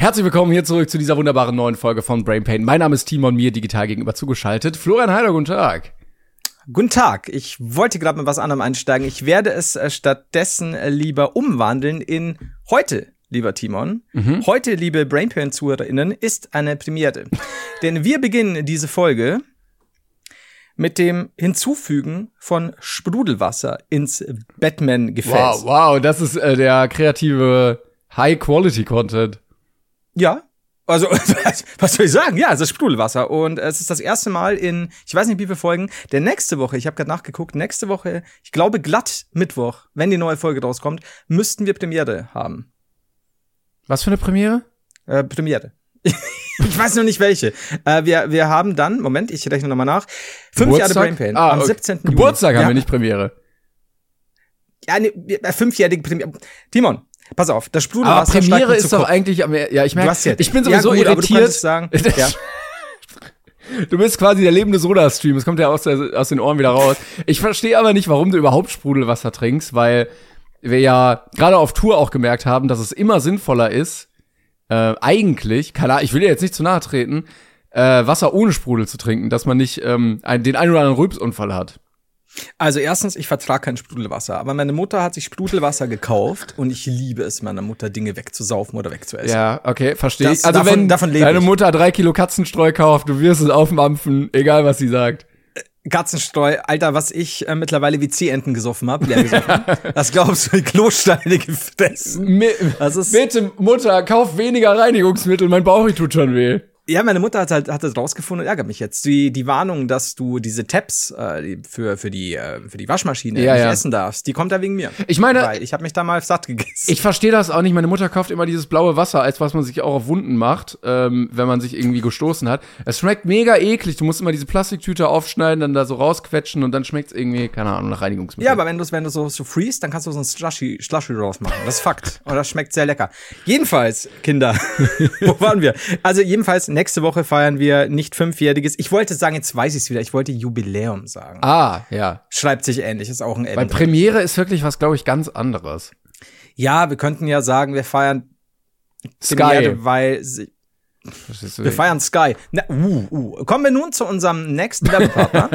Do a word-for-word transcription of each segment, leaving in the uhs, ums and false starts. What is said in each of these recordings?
Herzlich willkommen hier zurück zu dieser wunderbaren neuen Folge von Brain Pain. Mein Name ist Timon, mir digital gegenüber zugeschaltet. Florian Heider, guten Tag. Guten Tag. Ich wollte gerade mit was anderem einsteigen. Ich werde es äh, stattdessen äh, lieber umwandeln in heute, lieber Timon. Mhm. Heute, liebe Brain Pain-ZuhörerInnen, ist eine Premiere. Denn wir beginnen diese Folge mit dem Hinzufügen von Sprudelwasser ins Batman-Gefäß. Wow, wow, das ist äh, der kreative High-Quality-Content. Ja, also, was soll ich sagen? Ja, es ist Sprudelwasser. Und es ist das erste Mal in, ich weiß nicht, wie viele Folgen, der nächste Woche, ich habe gerade nachgeguckt, nächste Woche, ich glaube glatt Mittwoch, wenn die neue Folge rauskommt, müssten wir Premiere haben. Was für eine Premiere? Äh, Premiere. Ich weiß noch nicht welche. Äh, wir, wir haben dann, Moment, ich rechne nochmal nach, fünf Geburtstag? Jahre Brain Pain ah, am okay. siebzehnten Juli. Geburtstag haben ja. wir nicht Premiere. Ja, ne, fünfjährige Premiere. Timon, pass auf, das Aber Sprudelwasser Premiere ist doch eigentlich, am, ja, ich merke, ja, ich bin sowieso ja, gut, irritiert. Aber du sagen, ja. Du bist quasi der lebende Soda-Stream, es kommt ja aus, der, aus den Ohren wieder raus. Ich verstehe aber nicht, warum du überhaupt Sprudelwasser trinkst, weil wir ja gerade auf Tour auch gemerkt haben, dass es immer sinnvoller ist, äh, eigentlich, keine Ahnung, ich will dir jetzt nicht zu nahe treten, äh, Wasser ohne Sprudel zu trinken, dass man nicht ähm, ein, den einen oder anderen Rülpsunfall hat. Also erstens, ich vertrage kein Sprudelwasser, aber meine Mutter hat sich Sprudelwasser gekauft und ich liebe es, meiner Mutter Dinge wegzusaufen oder wegzuessen. Ja, okay, verstehe ich. Also davon, wenn davon deine ich. Mutter drei Kilo Katzenstreu kauft, du wirst es aufmampfen, egal was sie sagt. Katzenstreu, Alter, was ich äh, mittlerweile wie Zehenten gesoffen habe, leer gesoffen. Das glaubst du, die Klosteine gefressen. Mi- das ist Bitte, Mutter, kauf weniger Reinigungsmittel, mein Bauch tut schon weh. Ja, meine Mutter hat halt hat das rausgefunden und ärgert mich jetzt. Die die Warnung, dass du diese Tabs äh, die für für die äh, für die Waschmaschine ja, nicht ja. essen darfst, die kommt da wegen mir. Ich meine, weil ich habe mich da mal satt gegessen. Ich verstehe das auch nicht. Meine Mutter kauft immer dieses blaue Wasser, als was man sich auch auf Wunden macht, ähm, wenn man sich irgendwie gestoßen hat. Es schmeckt mega eklig. Du musst immer diese Plastiktüte aufschneiden, dann da so rausquetschen und dann schmeckt's irgendwie, keine Ahnung, nach Reinigungsmittel. Ja, aber wenn du wenn du so so freest, dann kannst du so ein Slushy Slushy drauf machen. Das ist Fakt. Und das schmeckt sehr lecker. Jedenfalls, Kinder, wo waren wir? Also jedenfalls nächste Woche feiern wir nicht fünfjähriges. Ich wollte sagen, jetzt weiß ich es wieder. Ich wollte Jubiläum sagen. Ah, ja. Schreibt sich ähnlich, ist auch ein Ende. Weil Premiere ist wirklich was, glaube ich, ganz anderes. Ja, wir könnten ja sagen, wir feiern Sky. Premiere, weil sie, wir feiern Sky. Na, uh, uh. Kommen wir nun zu unserem nächsten Werbepartner.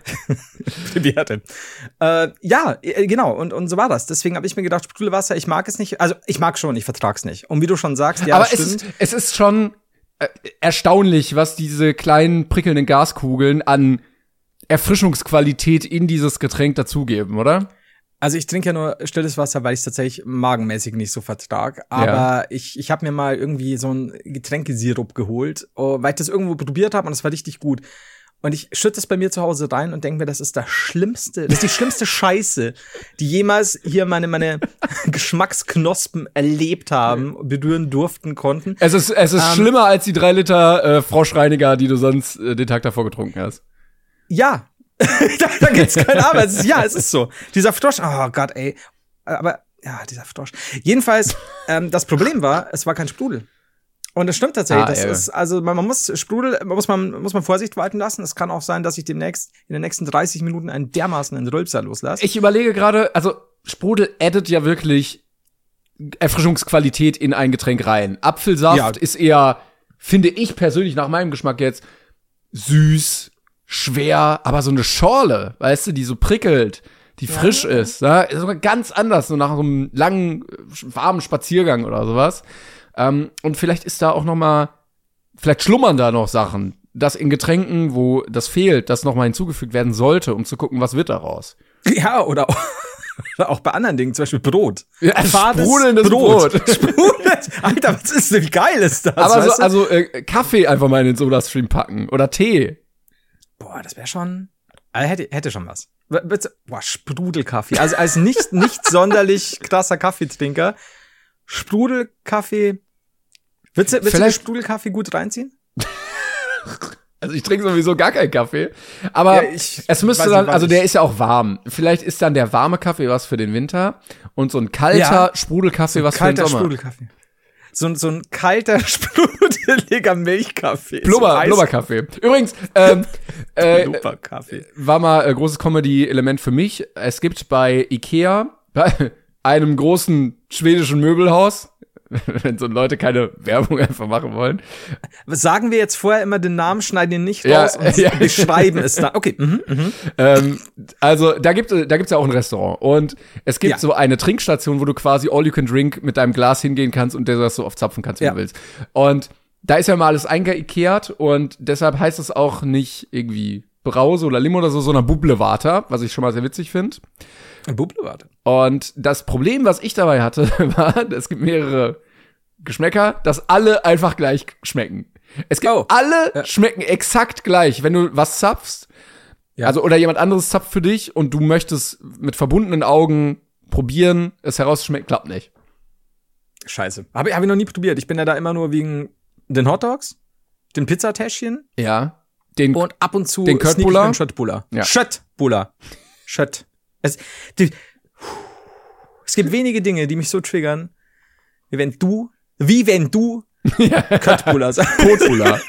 Premiere. Äh, ja, genau. Und, und so war das. Deswegen habe ich mir gedacht, Sprudelwasser, ich mag es nicht. Also, ich mag schon, ich vertrag's nicht. Und wie du schon sagst, ja, aber das es stimmt. ist, es ist schon äh, erstaunlich, was diese kleinen prickelnden Gaskugeln an Erfrischungsqualität in dieses Getränk dazugeben, oder? Also ich trinke ja nur stilles Wasser, weil ich es tatsächlich magenmäßig nicht so vertrag. Aber ja. ich ich habe mir mal irgendwie so einen Getränkesirup geholt, weil ich das irgendwo probiert habe und es war richtig gut. Und ich schütte es bei mir zu Hause rein und denke mir, das ist das Schlimmste, das ist die schlimmste Scheiße, die jemals hier meine meine Geschmacksknospen erlebt haben, berühren durften, konnten. Es ist es ist ähm, schlimmer als die drei Liter äh, Froschreiniger, die du sonst äh, den Tag davor getrunken hast. Ja. da, da gibt's keine Arbeit. Es ist, ja, es ist so. Dieser Frosch, oh Gott, ey. Aber, ja, dieser Frosch. Jedenfalls, ähm, das Problem war, es war kein Sprudel. Und es stimmt tatsächlich. Ah, das ja. ist, also, man, man muss Sprudel, muss man, muss man Vorsicht walten lassen. Es kann auch sein, dass ich demnächst, in den nächsten dreißig Minuten einen dermaßen einen Rülpser loslasse. Ich überlege gerade, also, Sprudel addet ja wirklich Erfrischungsqualität in ein Getränk rein. Apfelsaft ja. ist eher, finde ich persönlich nach meinem Geschmack jetzt, süß, schwer, aber so eine Schorle, weißt du, die so prickelt, die ja. frisch ist, ne? Ist sogar ganz anders, so nach so einem langen, warmen Spaziergang oder sowas. Ähm, und vielleicht ist da auch noch mal, vielleicht schlummern da noch Sachen, dass in Getränken, wo das fehlt, das noch mal hinzugefügt werden sollte, um zu gucken, was wird daraus. Ja, oder auch, oder auch bei anderen Dingen, zum Beispiel Brot. Ja, sprudelndes Brot. Brot. Sprudelt. Alter, was ist denn, wie geil ist das? Aber so, weißt du? also äh, Kaffee einfach mal in den Soda-Stream packen oder Tee. Boah, das wäre schon, also hätte, hätte schon was. Bitte, boah, Sprudelkaffee. Also als nicht, nicht sonderlich krasser Kaffeetrinker, Sprudelkaffee. Willst du, willst du Sprudelkaffee gut reinziehen? Also ich trinke sowieso gar keinen Kaffee. Aber ja, ich, es müsste dann, nicht, also der ist ja auch warm. Vielleicht ist dann der warme Kaffee was für den Winter und so ein kalter ja, Sprudelkaffee so was für den Sommer. Kalter Sprudelkaffee. So, so ein kalter, sprudeliger Milchkaffee. Blubber, so Blubberkaffee. Übrigens, ähm, äh, Blubberkaffee. war mal äh, großes Comedy-Element für mich. Es gibt bei Ikea, bei einem großen schwedischen Möbelhaus, wenn so Leute keine Werbung einfach machen wollen. Sagen wir jetzt vorher immer den Namen, schneiden ihn nicht Ja, raus und ja. beschreiben es dann. Okay. Mhm, mhm. Ähm, also da gibt da gibt's ja auch ein Restaurant und es gibt Ja. so eine Trinkstation, wo du quasi all you can drink mit deinem Glas hingehen kannst und das so oft zapfen kannst, wie Ja. du willst. Und da ist ja mal alles eingeikehrt und deshalb heißt es auch nicht irgendwie Brause oder Limo oder so, sondern Bubble-Water, was ich schon mal sehr witzig finde. Bubble, warte. Und das Problem, was ich dabei hatte, war, es gibt mehrere Geschmäcker, dass alle einfach gleich schmecken. Es gibt Oh. alle Ja. schmecken exakt gleich, wenn du was zapfst. Ja. Also oder jemand anderes zapft für dich und du möchtest mit verbundenen Augen probieren, es herauszuschmecken, klappt nicht. Scheiße. Habe ich, hab ich noch nie probiert. Ich bin ja da immer nur wegen den Hotdogs, den Pizzatäschchen Ja. Den und ab und zu den sneak ich Köttbullar? mir einen Schöttbullar. Ja. Schöttbullar. Schött. Es, die, es gibt wenige Dinge, die mich so triggern, wie wenn du, wie wenn du Köttbullar sagst. Kotbullar.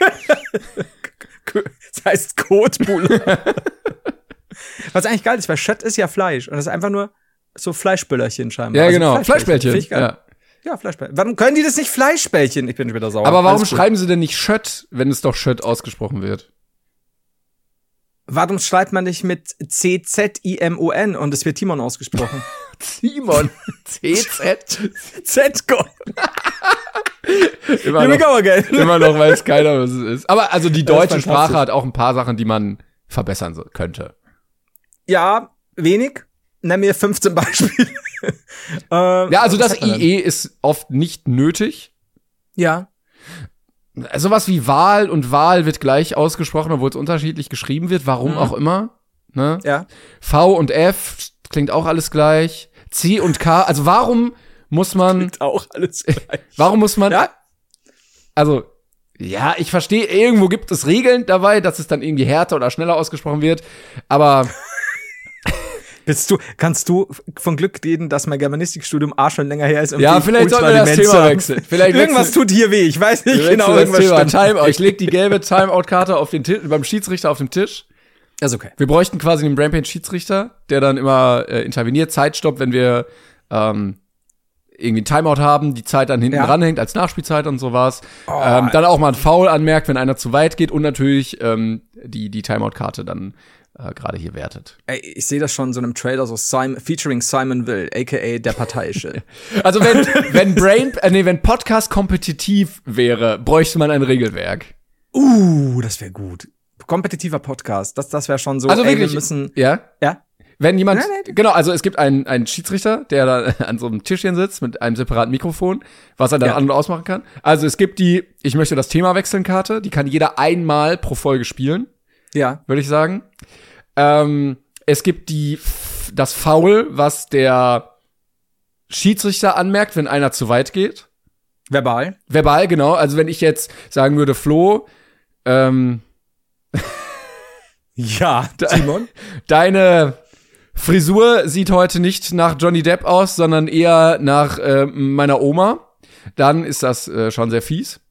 Das heißt Kotbullar. Was eigentlich geil ist, weil Schött ist ja Fleisch und das ist einfach nur so Fleischböllerchen scheinbar. Ja, Also genau. Fleischbällchen. Finde ich geil. Ja. Ja, Fleischbällchen. Warum können die das nicht Fleischbällchen? Ich bin schon wieder sauer. Aber warum Alles gut. schreiben sie denn nicht Schött, wenn es doch Schött ausgesprochen wird? Warum schreibt man nicht mit C Z I M O N und es wird Timon ausgesprochen? Simon. C Z. Z-Go. Immer Here we noch, go again. immer noch weiß keiner, was es ist. Aber also die Das ist deutsche fantastisch. Sprache hat auch ein paar Sachen, die man verbessern so- könnte. Ja, wenig. Nenn mir fünfzehn Beispiele. ähm, Ja, also was das hat man denn? I E ist oft nicht nötig. Ja. Sowas wie Wahl und Wahl wird gleich ausgesprochen, obwohl es unterschiedlich geschrieben wird, warum Mhm. auch immer. Ne? Ja. V und F klingt auch alles gleich. C und K, also warum muss man, Klingt auch alles gleich. warum muss man, Ja. also, ja, ich verstehe, irgendwo gibt es Regeln dabei, dass es dann irgendwie härter oder schneller ausgesprochen wird, aber Bist du, kannst du von Glück reden, dass mein Germanistikstudium A schon länger her ist? und ja, ich vielleicht sollten ultra wir das Demenz Thema habe? wechseln. Vielleicht Irgendwas wechseln, tut hier weh, ich weiß nicht wir genau, wechseln irgendwas das Thema. stimmt. Timeout. Ich leg die gelbe Timeout-Karte auf den Tisch, beim Schiedsrichter auf dem Tisch. Ist okay. Wir bräuchten quasi einen Rampage-Schiedsrichter, der dann immer äh, interveniert, Zeitstopp, wenn wir ähm, irgendwie ein Timeout haben, die Zeit dann hinten Ja. dranhängt als Nachspielzeit und sowas. Oh. Ähm, dann auch mal ein Foul anmerkt, wenn einer zu weit geht und natürlich ähm, die, die Timeout-Karte dann äh, gerade hier wertet. Ey, ich sehe das schon in so einem Trailer, so Simon, featuring Simon Will, aka der Parteiische. Also wenn, wenn Brain, äh, nee, wenn Podcast kompetitiv wäre, bräuchte man ein Regelwerk. uh, das wäre gut. Kompetitiver Podcast, das, das wäre schon so, Also ey, wirklich, wir müssen, ja? ja? Wenn jemand, Nein, nein. genau, also es gibt einen, einen Schiedsrichter, der da an so einem Tischchen sitzt mit einem separaten Mikrofon, was er dann Ja. an- und ausmachen kann. Also es gibt die, ich möchte das Thema wechseln Karte, die kann jeder einmal pro Folge spielen, Ja. würde ich sagen. Ähm, es gibt die, F- das Foul, was der Schiedsrichter anmerkt, wenn einer zu weit geht. Verbal. Verbal, genau. Also wenn ich jetzt sagen würde, Flo, ähm, Ja, Simon. deine Frisur sieht heute nicht nach Johnny Depp aus, sondern eher nach äh, meiner Oma. Dann ist das äh, schon sehr fies.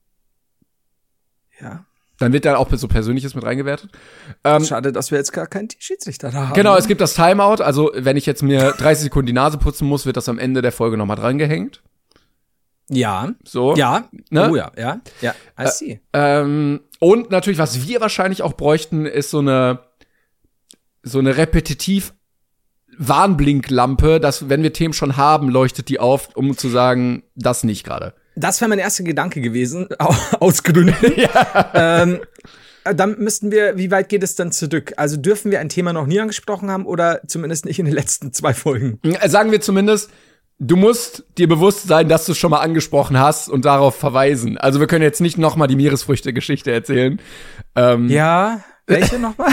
Ja. Dann wird dann auch so Persönliches mit reingewertet. Ähm, Schade, dass wir jetzt gar keinen Schiedsrichter da haben. genau, es gibt das Timeout. Also wenn ich jetzt mir dreißig Sekunden die Nase putzen muss, wird das am Ende der Folge nochmal drangehängt. Ja. So. Ja. Ne? Oh ja, ja. Ja, I see. Ähm, und natürlich, was wir wahrscheinlich auch bräuchten, ist so eine so eine repetitiv Warnblinklampe, dass wenn wir Themen schon haben, leuchtet die auf, um zu sagen, das nicht gerade. Das wäre mein erster Gedanke gewesen, au- aus Gründen. ja. ähm, dann müssten wir, wie weit geht es dann zurück? Also dürfen wir ein Thema noch nie angesprochen haben oder zumindest nicht in den letzten zwei Folgen? Äh, Sagen wir zumindest, du musst dir bewusst sein, dass du es schon mal angesprochen hast und darauf verweisen. Also wir können jetzt nicht noch mal die Meeresfrüchte-Geschichte erzählen. Ähm, Ja, welche nochmal?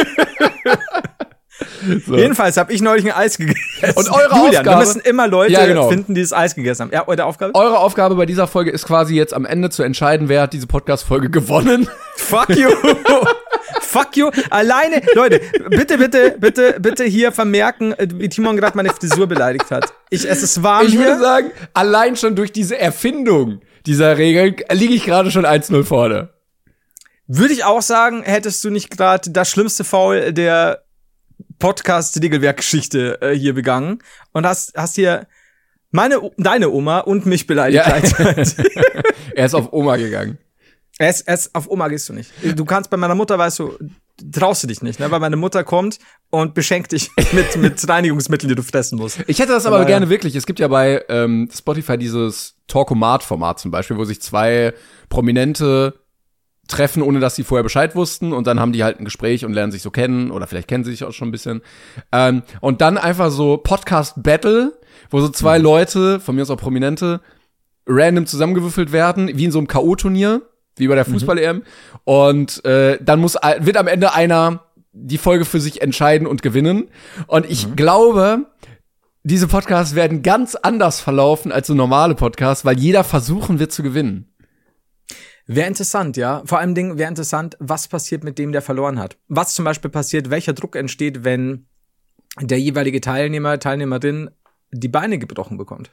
so. Jedenfalls habe ich neulich ein Eis gegessen. Und eure Julian, Aufgabe- wir müssen immer Leute Ja, genau. finden, die das Eis gegessen haben. Ja, eure Aufgabe? Eure Aufgabe bei dieser Folge ist quasi jetzt am Ende zu entscheiden, wer hat diese Podcast-Folge gewonnen. Fuck you. Fuck you. Alleine, Leute, bitte, bitte, bitte, bitte hier vermerken, wie Timon gerade meine Frisur beleidigt hat. Ich, es ist warm Ich würde hier. sagen, allein schon durch diese Erfindung dieser Regel liege ich gerade schon eins null vorne. Würde ich auch sagen, hättest du nicht gerade das schlimmste Foul der Podcast-Regelwerkgeschichte äh, hier begangen und hast, hast hier meine, deine Oma und mich beleidigt Ja. gleichzeitig. Er ist auf Oma gegangen. Er ist, er ist, auf Oma gehst du nicht. Du kannst bei meiner Mutter, weißt du, traust du dich nicht, ne? Weil meine Mutter kommt und beschenkt dich mit, mit Reinigungsmitteln, die du fressen musst. Ich hätte das aber aber gerne wirklich. Es gibt ja bei ähm, Spotify dieses Talkomat-Format zum Beispiel, wo sich zwei Prominente treffen, ohne dass sie vorher Bescheid wussten, und dann haben die halt ein Gespräch und lernen sich so kennen, oder vielleicht kennen sie sich auch schon ein bisschen. Ähm, und dann einfach so Podcast-Battle, wo so zwei mhm. Leute, von mir aus auch Prominente, random zusammengewürfelt werden, wie in so einem K O-Turnier. Wie bei der Fußball-E M. Mhm. Und äh, dann muss wird am Ende einer die Folge für sich entscheiden und gewinnen. Und ich mhm. glaube, diese Podcasts werden ganz anders verlaufen als so normale Podcasts, weil jeder versuchen wird zu gewinnen. Wäre interessant, ja. Vor allem Ding wäre interessant, was passiert mit dem, der verloren hat. Was zum Beispiel passiert, welcher Druck entsteht, wenn der jeweilige Teilnehmer, Teilnehmerin die Beine gebrochen bekommt.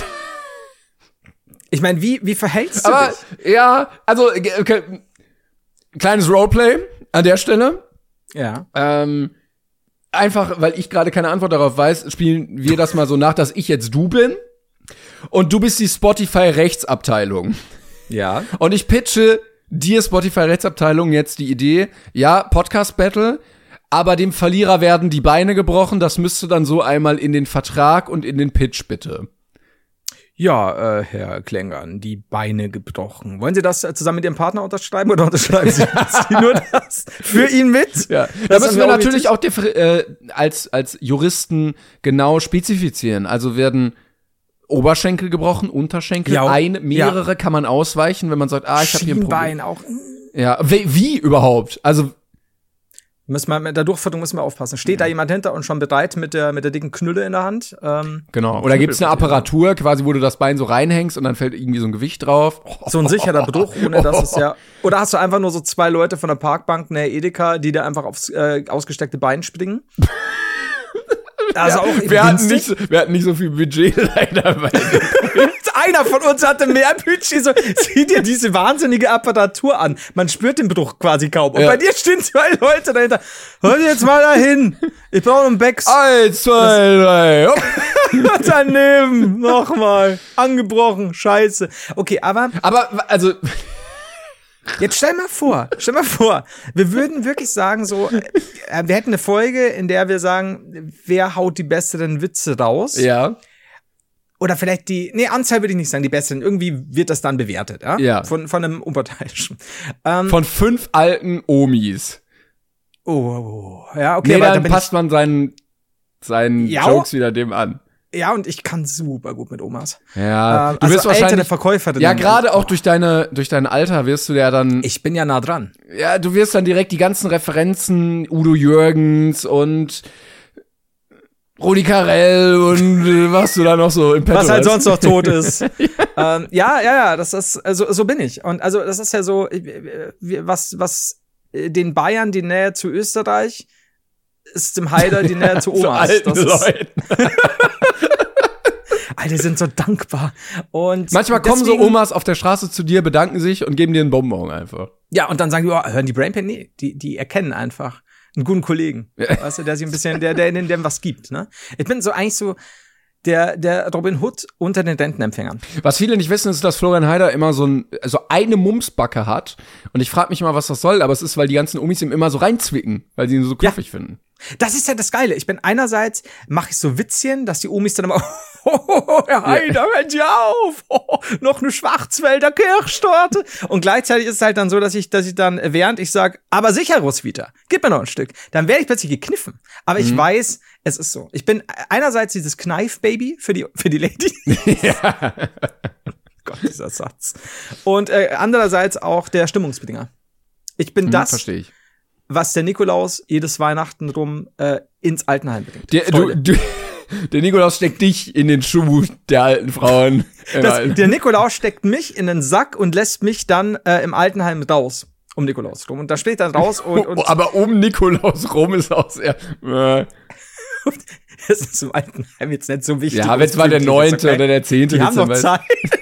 Ich meine, wie, wie verhältst du Aber, dich? Ja, also, okay, kleines Roleplay an der Stelle. Ja. Ähm, einfach, weil ich gerade keine Antwort darauf weiß, spielen wir das mal so nach, dass ich jetzt du bin und du bist die Spotify-Rechtsabteilung. Ja. Und ich pitche dir, Spotify-Rechtsabteilung, jetzt die Idee, ja, Podcast-Battle, aber dem Verlierer werden die Beine gebrochen, das müsste dann so einmal in den Vertrag und in den Pitch, bitte. Ja, äh, Herr Klengern, die Beine gebrochen. Wollen Sie das äh, zusammen mit Ihrem Partner unterschreiben oder unterschreiben Sie, Sie nur das für ihn mit? Ja, da müssen wir natürlich auch äh, als als Juristen genau spezifizieren. Also werden Oberschenkel gebrochen, Unterschenkel, ja, ein, mehrere ja. kann man ausweichen, wenn man sagt, ah, ich habe hier ein Problem. auch. Ja, wie, wie überhaupt? Also Müssen wir, mit der Durchführung müssen wir aufpassen. Steht da jemand hinter und schon bereit mit der, mit der dicken Knülle in der Hand? Ähm, genau. Oder gibt's eine Apparatur, quasi, wo du das Bein so reinhängst und dann fällt irgendwie so ein Gewicht drauf? So ein sicherer Bruch, ohne dass es ja. Oder hast du einfach nur so zwei Leute von der Parkbank, ne, Edeka, die dir einfach aufs äh, ausgesteckte Bein springen? Also ja, auch wir, hatten nicht so, wir hatten nicht so viel Budget leider. Weil einer von uns hatte mehr Budget. So, sieh dir diese wahnsinnige Apparatur an. Man spürt den Bruch quasi kaum. Und ja. bei dir stehen zwei Leute dahinter. Hör jetzt mal dahin. Ich brauche einen Becks. Eins, zwei, drei. Und daneben. Nochmal. Angebrochen. Scheiße. Okay, aber. Aber, also. Jetzt stell mal vor, stell mal vor, wir würden wirklich sagen so, äh, wir hätten eine Folge, in der wir sagen, wer haut die besseren Witze raus? Ja. Oder vielleicht die, nee, Anzahl würde ich nicht sagen, die besseren. Irgendwie wird das dann bewertet, ja? Ja. Von, von einem Unparteiischen. Ähm, von fünf alten Omis. Oh, ja, okay. Nee, dann passt man seinen, seinen ja, Jokes wieder dem an. Ja, und ich kann super gut mit Omas. Ja, ähm, du also wirst wahrscheinlich Verkäuferin. Ja, gerade auch durch deine durch dein Alter wirst du ja dann. Ich bin ja nah dran. Ja, du wirst dann direkt die ganzen Referenzen, Udo Jürgens und Rudi Carell und äh, was du da noch so im Petto was halt hast. sonst noch tot ist. ja. Ähm, ja, ja, ja, das ist also so bin ich. Und also das ist ja so, was was den Bayern die Nähe zu Österreich ist dem Haider die Nähe zu Omas. zu alten das Leuten. Alter, die sind so dankbar. Und manchmal kommen deswegen, so Omas auf der Straße zu dir, bedanken sich und geben dir einen Bonbon einfach. Ja, und dann sagen die, oh, hören die Brainpan? Nee, die, die erkennen einfach einen guten Kollegen. Ja. Weißt du, der sich ein bisschen, der, der in dem was gibt, ne? Ich bin so eigentlich so der, der Robin Hood unter den Rentenempfängern. Was viele nicht wissen, ist, dass Florian Haider immer so ein, also eine Mumsbacke hat. Und ich frage mich mal, was das soll, aber es ist, weil die ganzen Omis ihm immer so reinzwicken, weil sie ihn so knuffig ja. finden. Das ist ja das Geile. Ich bin einerseits, mache ich so Witzchen, dass die Omis dann immer, oh, Herr Haider, hören Sie auf, oh, noch eine Schwarzwälder Kirschtorte. Und gleichzeitig ist es halt dann so, dass ich, dass ich dann, während ich sage, aber sicher, Roswitha, gib mir noch ein Stück, dann werde ich plötzlich gekniffen. Aber mhm. ich weiß, es ist so. Ich bin einerseits dieses Kneif-Baby für die, für die Lady. Ja. Gott, dieser Satz. Und äh, andererseits auch der Stimmungsbedinger. Ich bin mhm, das. Verstehe ich. Was der Nikolaus jedes Weihnachten rum äh, ins Altenheim bringt. Der, du, du, der Nikolaus steckt dich in den Schuh der alten Frauen. Das, der Nikolaus steckt mich in den Sack und lässt mich dann äh, im Altenheim raus. Um Nikolaus rum. Und da steht dann raus und, und aber um Nikolaus rum ist auch sehr. Äh. Das ist im Altenheim jetzt nicht so wichtig. Ja, wenn es mal der neunte okay. oder der zehnte. Die haben noch Zeit.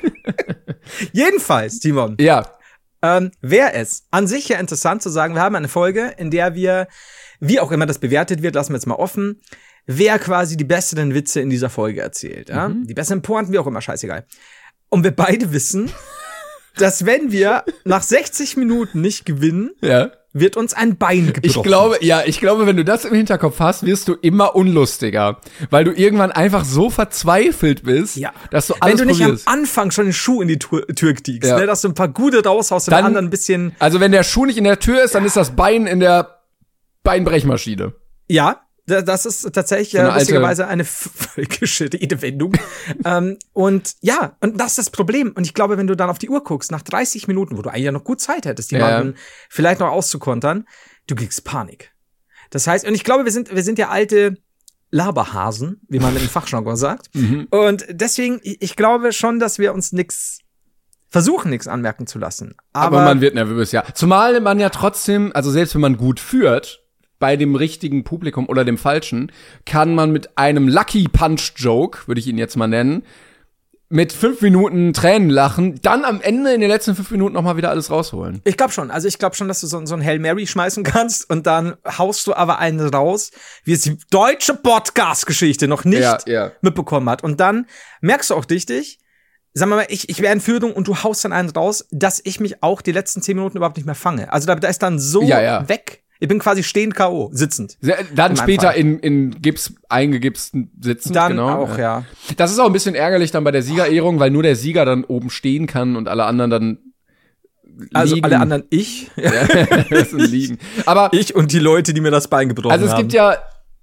Jedenfalls, Timon. Ja. Ähm, wäre es an sich ja interessant zu sagen, wir haben eine Folge, in der wir, wie auch immer das bewertet wird, lassen wir jetzt mal offen, wer quasi die besseren Witze in dieser Folge erzählt. Ja? Mhm. Die besseren Pointen, wie auch immer, scheißegal. Und wir beide wissen, dass wenn wir nach sechzig Minuten nicht gewinnen, ja. wird uns ein Bein gebrochen. Ich glaube, ja, ich glaube, wenn du das im Hinterkopf hast, wirst du immer unlustiger. Weil du irgendwann einfach so verzweifelt bist, ja. dass du alles Wenn du nicht probierst. am Anfang schon den Schuh in die Tür, Tür kriegst, ja. ne, dass du ein paar gute raushaust und dann, den anderen ein bisschen. Also wenn der Schuh nicht in der Tür ist, dann ist das Bein in der Beinbrechmaschine. Ja. Das ist tatsächlich so lustigerweise eine völkische Redewendung. ähm, und ja, und das ist das Problem. Und ich glaube, wenn du dann auf die Uhr guckst, nach dreißig Minuten, wo du eigentlich ja noch gut Zeit hättest, jemanden ja. vielleicht noch auszukontern, du kriegst Panik. Das heißt, und ich glaube, wir sind, wir sind ja alte Laberhasen, wie man im Fachjargon sagt. Mhm. Und deswegen, ich glaube schon, dass wir uns nix versuchen, nichts anmerken zu lassen. Aber, Aber man wird nervös, ja. Zumal man ja trotzdem, also selbst wenn man gut führt, bei dem richtigen Publikum oder dem falschen, kann man mit einem Lucky Punch Joke, würde ich ihn jetzt mal nennen, mit fünf Minuten Tränen lachen, dann am Ende in den letzten fünf Minuten noch mal wieder alles rausholen. Ich glaube schon. Also ich glaube schon, dass du so, so ein Hail Mary schmeißen kannst und dann haust du aber einen raus, wie es die deutsche Podcast-Geschichte noch nicht ja, ja. mitbekommen hat. Und dann merkst du auch richtig, sagen wir mal, ich, ich wäre in Führung und du haust dann einen raus, dass ich mich auch die letzten zehn Minuten überhaupt nicht mehr fange. Also da, da ist dann so ja, ja. weg. Ich bin quasi stehend K O, sitzend. Dann in später in, in Gips eingegipsten sitzend, dann genau. auch, ja. Das ist auch ein bisschen ärgerlich dann bei der Siegerehrung, weil nur der Sieger dann oben stehen kann und alle anderen dann liegen. Also alle anderen ich? Ja, das sind liegen. Aber ich und die Leute, die mir das Bein gebrochen haben. Also es haben. gibt ja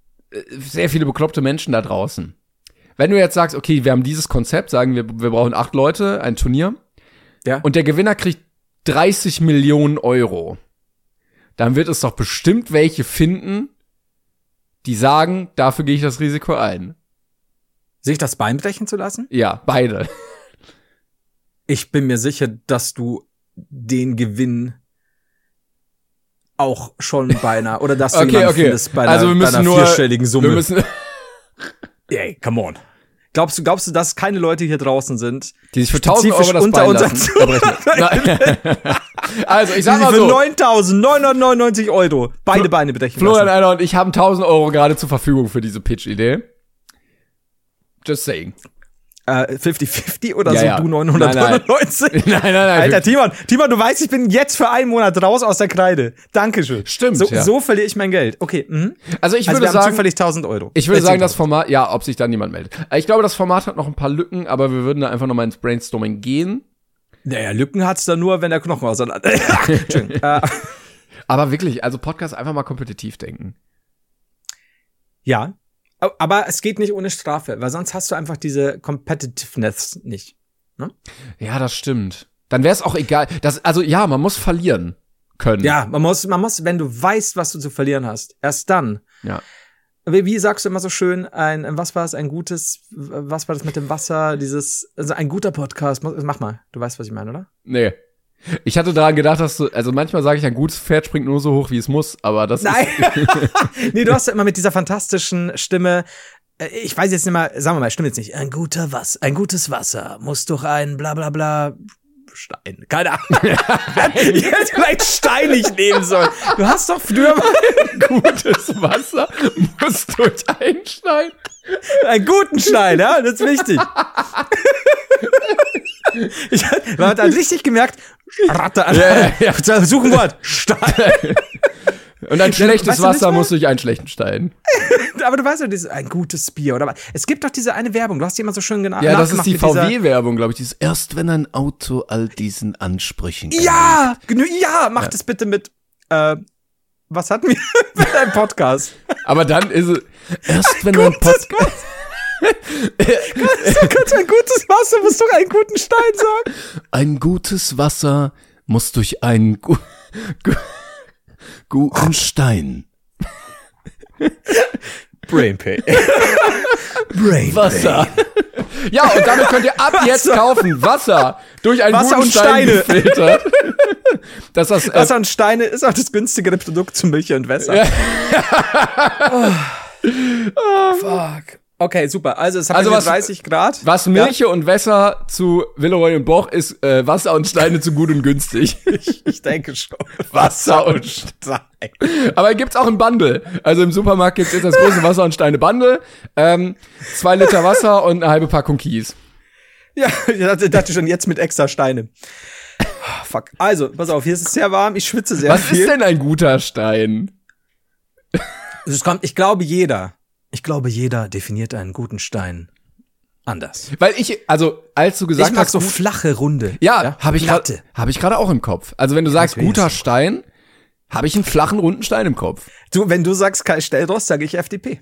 sehr viele bekloppte Menschen da draußen. Wenn du jetzt sagst, okay, wir haben dieses Konzept, sagen wir, wir brauchen acht Leute, ein Turnier. Ja. Und der Gewinner kriegt dreißig Millionen Euro. Dann wird es doch bestimmt welche finden, die sagen, dafür gehe ich das Risiko ein. Sich das Bein brechen zu lassen? Ja, beide. Ich bin mir sicher, dass du den Gewinn auch schon bei einer, oder dass du okay, jemanden okay. findest bei einer, also wir müssen bei einer nur, vierstelligen Summe. Wir müssen Ey, come on. Glaubst du, glaubst du, dass keine Leute hier draußen sind, die sich für tausend Euro das unter Bein uns lassen? Also, ich sag mal so. Für neuntausendneunhundertneunundneunzig Euro beide Fl- Beine brechen Florian lassen. Einer und ich haben tausend Euro gerade zur Verfügung für diese Pitch-Idee. Just saying. Äh, fünfzig fünfzig oder ja, so, ja. du neunhundertneunundneunzig? Nein, nein, nein. Alter, Timon, Timon, du weißt, ich bin jetzt für einen Monat raus aus der Kreide. Dankeschön. Stimmt, So, ja. so verliere ich mein Geld. Okay, mhm. Also ich also würde wir sagen, haben zufällig tausend Euro. Ich würde sagen, das Format, ja, ob sich dann niemand meldet. Ich glaube, das Format hat noch ein paar Lücken, aber wir würden da einfach noch mal ins Brainstorming gehen. Naja, Lücken hat's da nur, wenn der Knochen auseinander. äh. Aber wirklich, also Podcast einfach mal kompetitiv denken. Ja. Aber es geht nicht ohne Strafe, weil sonst hast du einfach diese Competitiveness nicht. Ne? Ja, das stimmt. Dann wäre es auch egal. Das, also ja, man muss verlieren können. Ja, man muss, man muss, wenn du weißt, was du zu verlieren hast, erst dann. Ja. Wie, wie sagst du immer so schön, ein, was war es, ein gutes, was war das mit dem Wasser, dieses, also ein guter Podcast, mach mal, du weißt, was ich meine, oder? Nee. Ich hatte daran gedacht, dass du, also manchmal sage ich, ein gutes Pferd springt nur so hoch, wie es muss, aber das Nein. ist Nee, du hast ja immer mit dieser fantastischen Stimme, ich weiß jetzt nicht mal, sagen wir mal, stimmt jetzt nicht, ein guter Wasser, ein gutes Wasser muss durch ein bla bla bla Stein, keine Ahnung. Ich hätte vielleicht Stein nicht nehmen sollen. Du hast doch früher mal ein gutes Wasser muss durch einen Stein. Einen guten Stein, ja, das ist wichtig. Ich, man hat halt richtig gemerkt, Ratte, ja, ja, ja. Such ein Wort, Stein. Und ein schlechtes weißt du Wasser muss durch einen schlechten Stein. Aber du weißt ja, dieses ein gutes Bier oder was. Es gibt doch diese eine Werbung, du hast die immer so schön genannt. Ja, das ist die V W-Werbung, glaube ich. Dieses, erst wenn ein Auto all diesen Ansprüchen kann. Ja, ja, mach ja. das bitte mit, äh, was hatten wir mit einem Podcast? Aber dann ist es, erst ein wenn ein Podcast. Kannst du ein gutes Wasser, musst du einen guten Stein sagen? Ein gutes Wasser muss durch einen gu gu guten Stein. Brainpay. Brainpay. Wasser. Ja, und damit könnt ihr ab jetzt kaufen Wasser durch einen Wasser guten und Stein Steine. gefiltert. Das das, äh, Wasser und Steine ist auch das günstigere Produkt zu Milch und Wasser. Ja. oh. Oh, fuck. Okay, super. Also es hat Also also was- dreißig Grad. Was Milche und Wässer zu Villeroy und Boch ist, äh, Wasser und Steine zu gut und günstig. Ich, ich denke schon. Wasser und Stein. Aber gibt's auch ein Bundle. Also im Supermarkt gibt's jetzt das große Wasser und Steine Bundle. Ähm, zwei Liter Wasser und eine halbe Packung Kies. Ja, ich dachte, dachte schon jetzt mit extra Steine. Oh, fuck. Also, pass auf, hier ist es sehr warm, ich schwitze sehr Was viel. ist denn ein guter Stein? Es kommt, ich glaube, jeder, ich glaube, jeder definiert einen guten Stein anders. Weil ich, also als du gesagt Ich mag hast, so gut- flache Runde. ja, habe ich Platte. gerade, habe ich gerade auch im Kopf. Also wenn du sagst Okay. guter Stein, habe ich einen flachen runden Stein im Kopf. Du, wenn du sagst Kai Stelldross, sage ich F D P.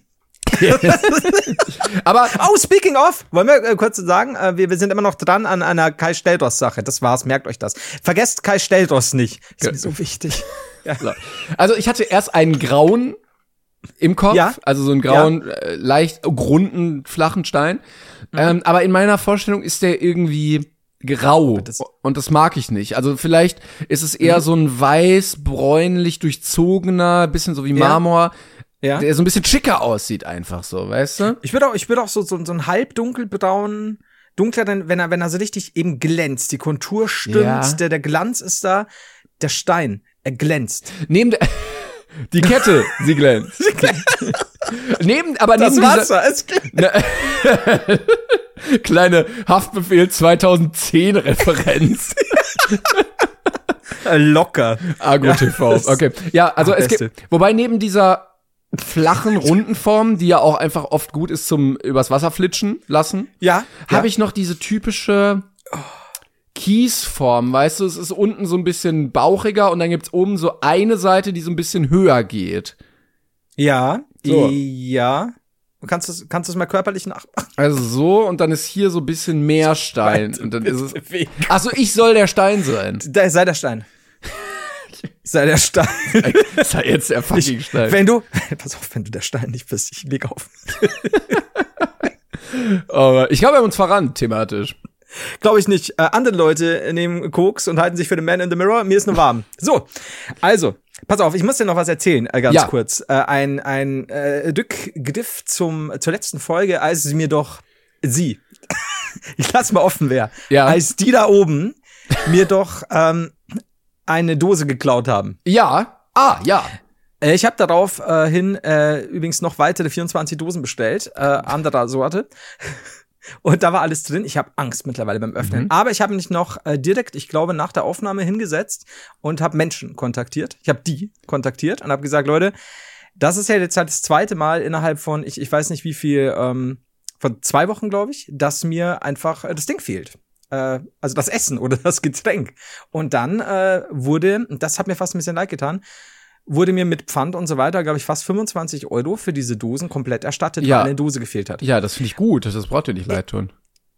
Aber Oh, speaking of, wollen wir äh, kurz sagen, äh, wir, wir sind immer noch dran an einer Kai Stelldross-Sache. Das war's, merkt euch das. Vergesst Kai Stelldross nicht. Das ist mir so wichtig. So. Also ich hatte erst einen grauen im Kopf, Ja. also so einen grauen, äh, leicht runden, flachen Stein. Mhm. Ähm, aber in meiner Vorstellung ist der irgendwie grau das- und das mag ich nicht. Also vielleicht ist es eher Mhm. so ein weiß, bräunlich durchzogener, bisschen so wie Ja. Marmor, Ja. der so ein bisschen schicker aussieht einfach so, weißt du? Ich würde auch, ich würde auch so, so, so ein halbdunkelbraun, dunkler, denn wenn er, wenn er so richtig eben glänzt, die Kontur stimmt, Ja. der, der Glanz ist da, der Stein, er glänzt. Neben der die Kette, sie glänzt. neben, aber neben dieser es glänzt. kleine Haftbefehl zweitauszehn Referenz. Locker. Argo T V. das- Okay. Ja, also Ah, es Beste. gibt, wobei neben dieser flachen, runden Form, die ja auch einfach oft gut ist zum übers Wasser flitschen lassen, Ja. habe ich noch diese typische Kiesform, weißt du, es ist unten so ein bisschen bauchiger und dann gibt's oben so eine Seite, die so ein bisschen höher geht. Ja. So. Ja. Kannst du es, kannst du es mal körperlich nachmachen? Also so und dann ist hier so ein bisschen mehr Stein und dann ist es Wie? Achso, ich soll der Stein sein. Da, sei der Stein. Sei der Stein. Sei jetzt der fucking Stein. Wenn du, pass auf, wenn du der Stein nicht bist, ich leg auf. Aber ich glaube, wir haben uns verrannt thematisch. Glaube ich nicht. Äh, andere Leute nehmen Koks und halten sich für den Man in the Mirror. Mir ist nur warm. So, also, pass auf, ich muss dir noch was erzählen, äh, ganz Ja. kurz. Äh, ein ein äh, Rückgriff zum zur letzten Folge, als sie mir doch sie, ich lass mal offen wer, Ja. als die da oben mir doch ähm, eine Dose geklaut haben. Ja. Ah, ja. Äh, Ich habe darauf äh, hin äh, übrigens noch weitere vierundzwanzig Dosen bestellt, äh, anderer Sorte. Und da war alles drin. Ich habe Angst mittlerweile beim Öffnen. Mhm. Aber ich habe mich noch äh, direkt, ich glaube, nach der Aufnahme hingesetzt und habe Menschen kontaktiert. Ich habe die kontaktiert und habe gesagt, Leute, das ist ja jetzt halt das zweite Mal innerhalb von, ich, ich weiß nicht wie viel, ähm, von zwei Wochen, glaube ich, dass mir einfach äh, das Ding fehlt. Äh, also das Essen oder das Getränk. Und dann äh, wurde, das hat mir fast ein bisschen leid getan, wurde mir mit Pfand und so weiter, glaube ich, fast fünfundzwanzig Euro für diese Dosen komplett erstattet, Ja. weil eine Dose gefehlt hat. Ja, das finde ich gut. Das braucht dir nicht leid tun.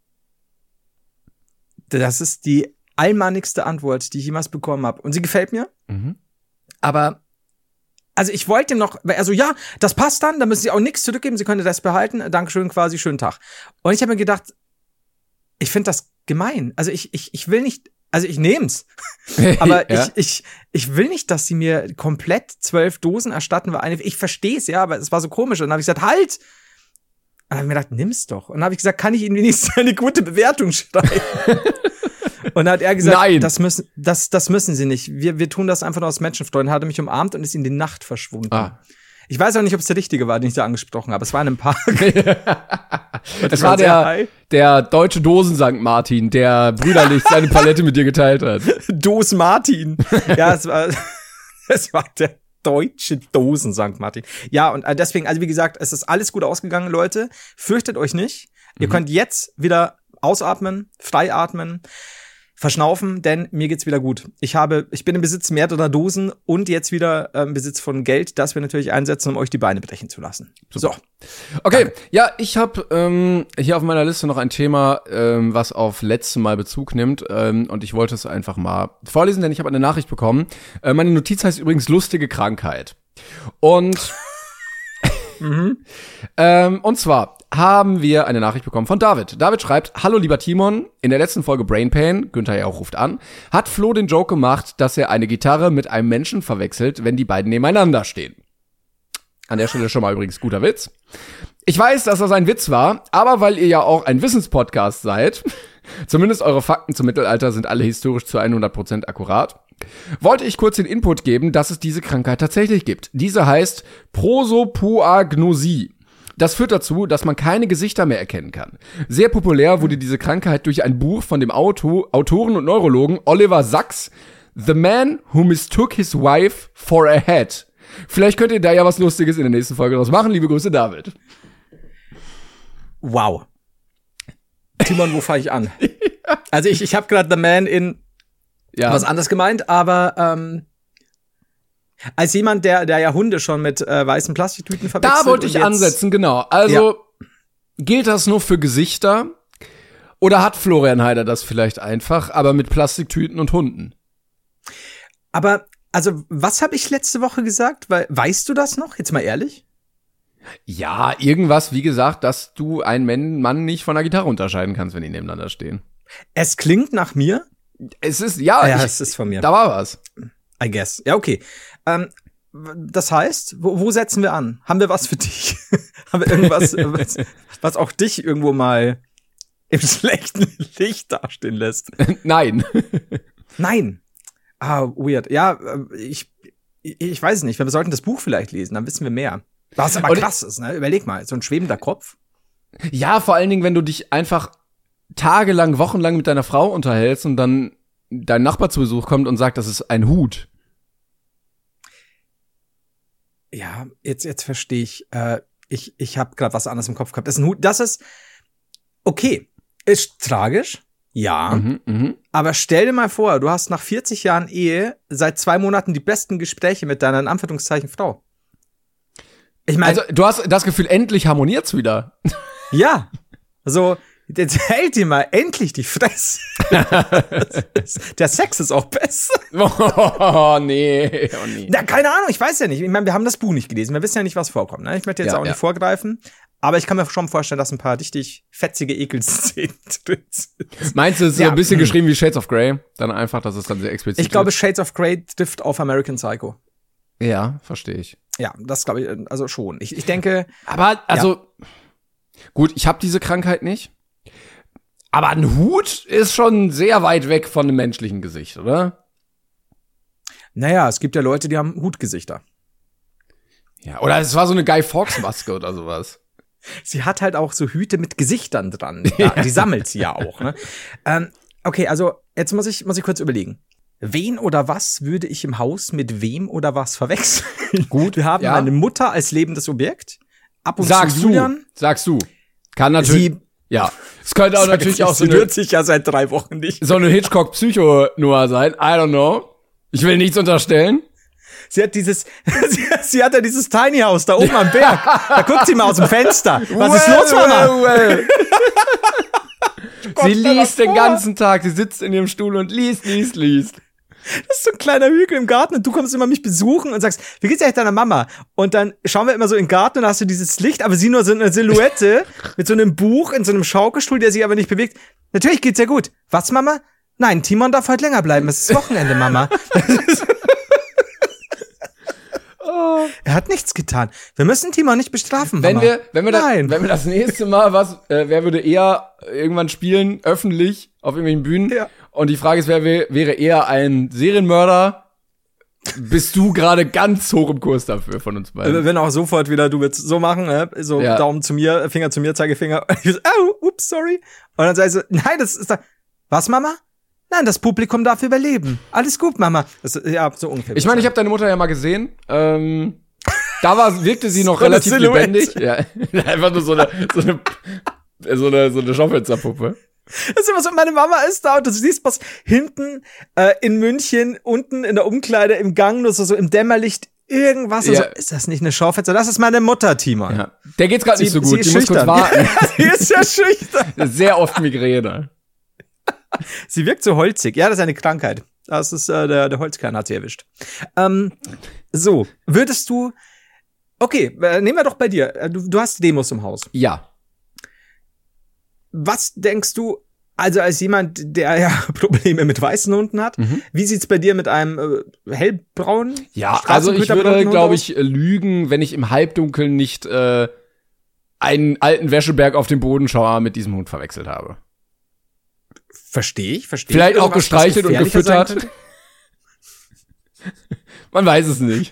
Das ist die allmannigste Antwort, die ich jemals bekommen habe. Und sie gefällt mir, Mhm. aber also ich wollte ihm noch, also ja, das passt dann, da müssen Sie auch nichts zurückgeben, Sie können das behalten, Dankeschön, quasi, schönen Tag. Und ich habe mir gedacht, ich finde das gemein. Also ich, ich, ich will nicht, also ich nehm's. Aber ja. ich, ich, ich will nicht, dass sie mir komplett zwölf Dosen erstatten, weil eine, ich verstehe es, ja, aber es war so komisch. Und dann habe ich gesagt, halt! Und dann habe ich mir gedacht, nimm's doch. Und dann habe ich gesagt, kann ich Ihnen wenigstens eine gute Bewertung schreiben? Und dann hat er gesagt, Nein. das müssen, das, das müssen Sie nicht. Wir, wir tun das einfach nur aus Menschenfreude. Hat er mich umarmt und ist in die Nacht verschwunden. Ah. Ich weiß auch nicht, ob es der Richtige war, den ich da angesprochen habe. Es war in einem Park. Es war der, der deutsche Dosen-Sankt Martin, der brüderlich seine Palette mit dir geteilt hat. Dos Martin. Ja, es war, es war der deutsche Dosen Sankt Martin. Ja, und deswegen, also wie gesagt, es ist alles gut ausgegangen, Leute. Fürchtet euch nicht. Ihr Mhm. könnt jetzt wieder ausatmen, frei atmen, verschnaufen, denn mir geht's wieder gut. Ich habe, ich bin im Besitz mehrerer Dosen und jetzt wieder äh, im Besitz von Geld, das wir natürlich einsetzen, um euch die Beine brechen zu lassen. So. Okay, ja, ich habe ähm, hier auf meiner Liste noch ein Thema, ähm, was auf letztes Mal Bezug nimmt ähm, und ich wollte es einfach mal vorlesen, denn ich habe eine Nachricht bekommen. Äh, meine Notiz heißt übrigens lustige Krankheit. Und Mhm. Ähm, und zwar haben wir eine Nachricht bekommen von David. David schreibt, hallo lieber Timon, in der letzten Folge Brain Pain, Günther ja auch ruft an, hat Flo den Joke gemacht, dass er eine Gitarre mit einem Menschen verwechselt, wenn die beiden nebeneinander stehen. An der Stelle schon mal übrigens guter Witz. Ich weiß, dass das ein Witz war, aber weil ihr ja auch ein Wissenspodcast seid, zumindest eure Fakten zum Mittelalter sind alle historisch zu hundert Prozent akkurat, wollte ich kurz den Input geben, dass es diese Krankheit tatsächlich gibt. Diese heißt Prosopagnosie. Das führt dazu, dass man keine Gesichter mehr erkennen kann. Sehr populär wurde diese Krankheit durch ein Buch von dem Auto, Autoren und Neurologen Oliver Sacks, The Man Who Mistook His Wife for a Hat. Vielleicht könnt ihr da ja was Lustiges in der nächsten Folge draus machen. Liebe Grüße, David. Wow. Timon, wo fange ich an? Also ich, ich habe gerade The Man in ja. was anderes gemeint, aber ähm, als jemand, der, der ja Hunde schon mit äh, weißen Plastiktüten verwechselt. Da wollte ich ansetzen, genau. Also, ja. gilt das nur für Gesichter? Oder hat Florian Heider das vielleicht einfach, aber mit Plastiktüten und Hunden? Aber, also, was habe ich letzte Woche gesagt? Weil, weißt du das noch? Jetzt mal ehrlich? Ja, irgendwas, wie gesagt, dass du einen Mann nicht von einer Gitarre unterscheiden kannst, wenn die nebeneinander stehen. Es klingt nach mir. Es ist, ja, ja ich, es ist von mir. Da war was. I guess. Ja, okay. Ähm, das heißt, wo, wo setzen wir an? Haben wir was für dich? Haben wir irgendwas, was, was auch dich irgendwo mal im schlechten Licht dastehen lässt? Nein. Nein. Ah, weird. Ja, ich, ich weiß es nicht. Wir sollten das Buch vielleicht lesen, dann wissen wir mehr. Was aber Und krass ist, ne? Überleg mal, so ein schwebender Kopf. Ja, vor allen Dingen, wenn du dich einfach tagelang, wochenlang mit deiner Frau unterhältst und dann dein Nachbar zu Besuch kommt und sagt, das ist ein Hut. Ja, jetzt jetzt verstehe ich. Äh, ich ich habe gerade was anderes im Kopf gehabt. Das ist ein Hut. Das ist okay. Ist tragisch. Ja. Mhm, mh. Aber stell dir mal vor, du hast nach vierzig Jahren Ehe seit zwei Monaten die besten Gespräche mit deiner in Anführungszeichen Frau. Ich meine, also du hast das Gefühl, endlich harmoniert's wieder. Ja. Also jetzt hält dir mal endlich die Fresse. Der Sex ist auch besser. Oh, nee. Oh, nee. Na, keine Ahnung, ich weiß ja nicht. Ich meine, wir haben das Buch nicht gelesen. Wir wissen ja nicht, was vorkommt. Ne? Ich möchte jetzt ja, auch ja. nicht vorgreifen. Aber ich kann mir schon vorstellen, dass ein paar richtig fetzige Ekelszenen drin sind. Meinst du, es ist ja. so ein bisschen geschrieben wie Shades of Grey? Dann einfach, dass es dann sehr explizit ist. Ich glaube, Shades of Grey trifft auf American Psycho. Ja, verstehe ich. Ja, das glaube ich, also schon. Ich, ich denke. Aber, also, ja. gut, ich habe diese Krankheit nicht. Aber ein Hut ist schon sehr weit weg von einem menschlichen Gesicht, oder? Naja, es gibt ja Leute, die haben Hutgesichter. Ja, oder es war so eine Guy Fawkes-Maske oder sowas. Sie hat halt auch so Hüte mit Gesichtern dran. Ja, die sammelt sie ja auch, ne? ähm, okay, also, jetzt muss ich, muss ich kurz überlegen. Wen oder was würde ich im Haus mit wem oder was verwechseln? Gut, wir haben ja. meine Mutter als lebendes Objekt. Ab und Sagst zu Julian. du, sagst du. Kann natürlich, sie, ja. Es könnte auch Sag natürlich auch so sie eine, rührt sich ja seit drei Wochen nicht. so eine Hitchcock-Psycho-Nummer sein. I don't know. Ich will nichts unterstellen. Sie hat dieses, sie, sie hat ja dieses Tiny House da oben am Berg. Da guckt sie mal aus dem Fenster. Was well, ist los, Mama? Well, well. Sie liest den ganzen Tag. Sie sitzt in ihrem Stuhl und liest, liest, liest. Das ist so ein kleiner Hügel im Garten und du kommst immer mich besuchen und sagst, wie geht's eigentlich deiner Mama? Und dann schauen wir immer so in den Garten und da hast du dieses Licht, aber sie nur so eine Silhouette mit so einem Buch in so einem Schaukelstuhl, der sich aber nicht bewegt. Natürlich geht's ja gut. Was, Mama? Nein, Timon darf heute länger bleiben. Es ist Wochenende, Mama. Oh. Er hat nichts getan. Wir müssen Timon nicht bestrafen, wenn Mama. wir, wenn wir, da, wenn wir das nächste Mal was, äh, wer würde eher irgendwann spielen, öffentlich, auf irgendwelchen Bühnen? Ja. Und die Frage ist, wer wär, wäre eher ein Serienmörder? Bist du gerade ganz hoch im Kurs dafür von uns beiden? Wenn auch sofort wieder, du willst so machen, ne? So ja. Daumen zu mir, Finger zu mir, Zeigefinger. Ich so, oh, ups, sorry. Und dann sagst du, nein, das ist da. Was, Mama? Nein, das Publikum darf überleben. Alles gut, Mama. Das, ja, so ungefähr. Ich meine, ich habe deine Mutter ja mal gesehen. Ähm, da war, wirkte sie noch so relativ lebendig. Ja, einfach nur so eine, so eine, so eine, so eine Schaufensterpuppe. Das ist immer so, meine Mama ist da und du siehst was hinten äh, in München, unten in der Umkleide, im Gang, nur so, so im Dämmerlicht, irgendwas. Ja. Und so, ist das nicht eine Schaufenster? Das ist meine Mutter, Timon. Ja. Der geht's gerade nicht so gut. Die muss kurz warten. Sie ist ja schüchtern. Sehr oft Migräne. Sie wirkt so holzig. Ja, das ist eine Krankheit. Das ist, äh, der, der Holzkern hat sie erwischt. Ähm, so, würdest du, okay, äh, nehmen wir doch bei dir. Du, du hast Demos im Haus. Ja. Was denkst du, also als jemand, der ja Probleme mit weißen Hunden hat, mhm. wie sieht's bei dir mit einem äh, hellbraunen? Ja, also ich würde, glaube ich, lügen, wenn ich im Halbdunkeln nicht äh, einen alten Wäscheberg auf dem Bodenschauer mit diesem Hund verwechselt habe. Verstehe ich, verstehe ich. Vielleicht auch gestreichelt und gefüttert. Man weiß es nicht.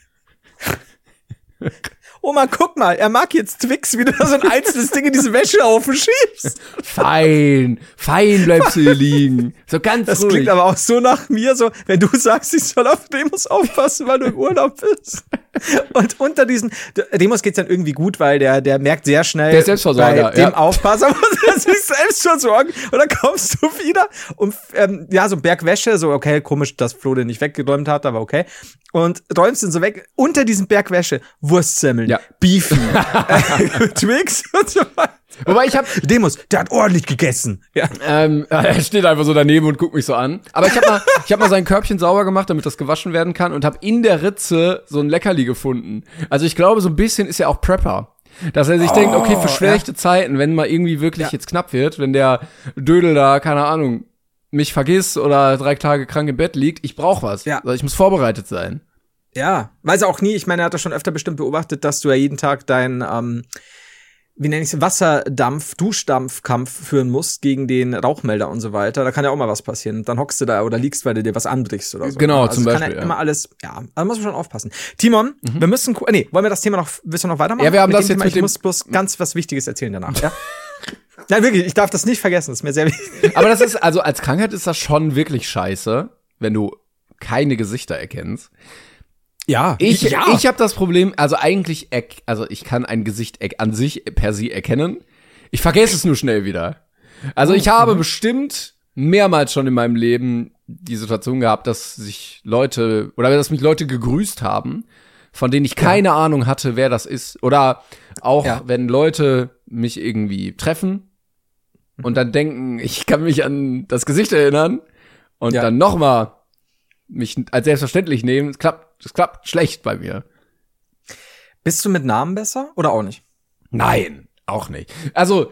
Oma, guck mal, er mag jetzt Twix, wie du da so ein einzelnes Ding in diese Wäschehaufen schiebst. Fein, fein bleibst du hier liegen. So ganz Das ruhig. klingt aber auch so nach mir, so, wenn du sagst, ich soll auf Remus aufpassen, weil du im Urlaub bist. Und unter diesen, Remus geht's dann irgendwie gut, weil der, der merkt sehr schnell, der Selbstversorger, bei dem ja. Aufpasser muss er sich selbst versorgen. Und dann kommst du wieder und, ähm, ja, so Berg Wäsche, so, okay, komisch, dass Flo den nicht weggeräumt hat, aber okay. Und räumst ihn so weg. Unter diesem Berg Wäsche, Wurstsemmeln, ja. Beefy, äh, Twix und so weiter. Wobei ich hab, Demos, der hat ordentlich gegessen. Ja. ähm, er steht einfach so daneben und guckt mich so an. Aber ich hab mal, ich hab mal sein Körbchen sauber gemacht, damit das gewaschen werden kann und hab in der Ritze so ein Leckerli gefunden. Also ich glaube, so ein bisschen ist er auch Prepper. Dass er sich oh, denkt, okay, für schlechte ja. Zeiten, wenn mal irgendwie wirklich ja. jetzt knapp wird, wenn der Dödel da, keine Ahnung, mich vergisst oder drei Tage krank im Bett liegt, ich brauch was. Ja. Also ich muss vorbereitet sein. Ja, weiß er auch nie. Ich meine, er hat das schon öfter bestimmt beobachtet, dass du ja jeden Tag dein, ähm, wie nenne ich es, Wasserdampf, Duschdampfkampf führen musst gegen den Rauchmelder und so weiter. Da kann ja auch mal was passieren. Dann hockst du da oder liegst, weil du dir was anbrichst oder so. Genau, also zum Beispiel. Kann ja, ja immer alles, ja, da muss man schon aufpassen. Timon, mhm. wir müssen, nee, wollen wir das Thema noch, willst du noch weitermachen? Ja, wir haben mit das jetzt Thema? mit Ich dem muss bloß ganz was Wichtiges erzählen danach, ja? Nein, wirklich, ich darf das nicht vergessen, das ist mir sehr wichtig. Aber das ist, also als Krankheit ist das schon wirklich scheiße, wenn du keine Gesichter erkennst. Ja, ich, ja. ich habe das Problem, also eigentlich, also ich kann ein Gesicht an sich per se erkennen. Ich vergesse es nur schnell wieder. Also ich habe mhm. bestimmt mehrmals schon in meinem Leben die Situation gehabt, dass sich Leute, oder dass mich Leute gegrüßt haben, von denen ich keine ja. Ahnung hatte, wer das ist. Oder auch, ja. wenn Leute mich irgendwie treffen und dann denken, ich kann mich an das Gesicht erinnern und ja. dann noch mal mich als selbstverständlich nehmen. Es klappt, es klappt schlecht bei mir. Bist du mit Namen besser oder auch nicht? Nein, auch nicht. Also,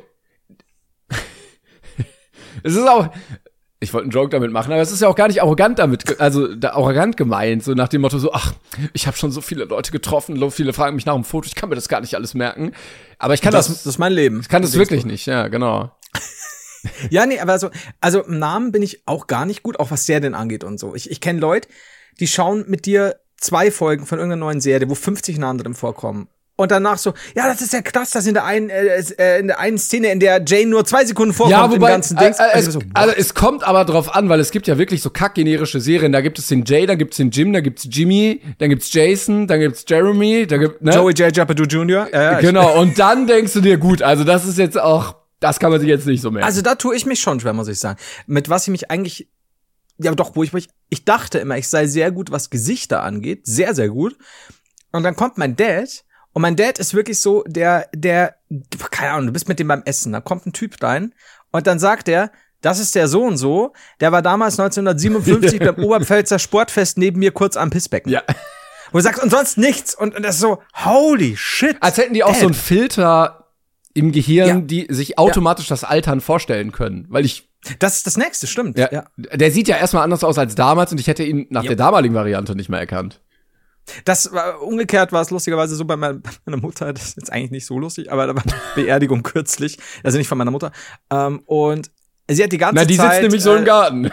es ist auch, ich wollte einen Joke damit machen, aber es ist ja auch gar nicht arrogant damit, also da arrogant gemeint, so nach dem Motto so, ach, ich habe schon so viele Leute getroffen, so viele fragen mich nach dem Foto, ich kann mir das gar nicht alles merken. Aber ich kann das, das, das ist mein Leben. Ich kann das wirklich nicht, ja, genau. Ja, nee, aber so, also im Namen bin ich auch gar nicht gut, auch was Serien angeht und so. Ich, ich kenne Leute, die schauen mit dir zwei Folgen von irgendeiner neuen Serie, wo fünfzig Namen drin vorkommen. Und danach so, ja, das ist ja krass, dass in der einen, äh, in der einen Szene, in der Jane nur zwei Sekunden vorkommt, ja, wobei, im ganzen Ding. Äh, äh, also, so, also es kommt aber drauf an, weil es gibt ja wirklich so kackgenerische Serien. Da gibt es den Jay, da gibt's den Jim, da gibt's Jimmy, dann gibt's Jason, dann gibt's Jeremy, da gibt, ne? Joey J. Jappedo Junior Ja, ja, genau, und dann denkst du dir, gut, also das ist jetzt auch, das kann man sich jetzt nicht so merken. Also da tue ich mich schon schwer, muss ich sagen. Mit was ich mich eigentlich, ja doch, wo ich mich, ich dachte immer, ich sei sehr gut, was Gesichter angeht, sehr, sehr gut. Und dann kommt mein Dad, und mein Dad ist wirklich so, der, der, keine Ahnung, du bist mit dem beim Essen, da kommt ein Typ rein, und dann sagt er, das ist der so und so, der war damals neunzehnhundertsiebenundfünfzig beim Oberpfälzer Sportfest neben mir kurz am Pissbecken. Ja. Wo du sagst, und sonst nichts, und, und das ist so, holy shit. Als hätten die auch Dad. so einen Filter im Gehirn, Ja. die sich automatisch ja. das Altern vorstellen können, weil ich Das ist das nächste, stimmt. ja, ja. Der sieht ja erstmal anders aus als damals und ich hätte ihn nach Ja. der damaligen Variante nicht mehr erkannt. Das war, umgekehrt war es lustigerweise so bei meiner, bei meiner Mutter, das ist jetzt eigentlich nicht so lustig, aber da war eine Beerdigung kürzlich, also nicht von meiner Mutter, ähm, und sie hat die ganze Zeit... Na, die Zeit, sitzt nämlich äh, so im Garten.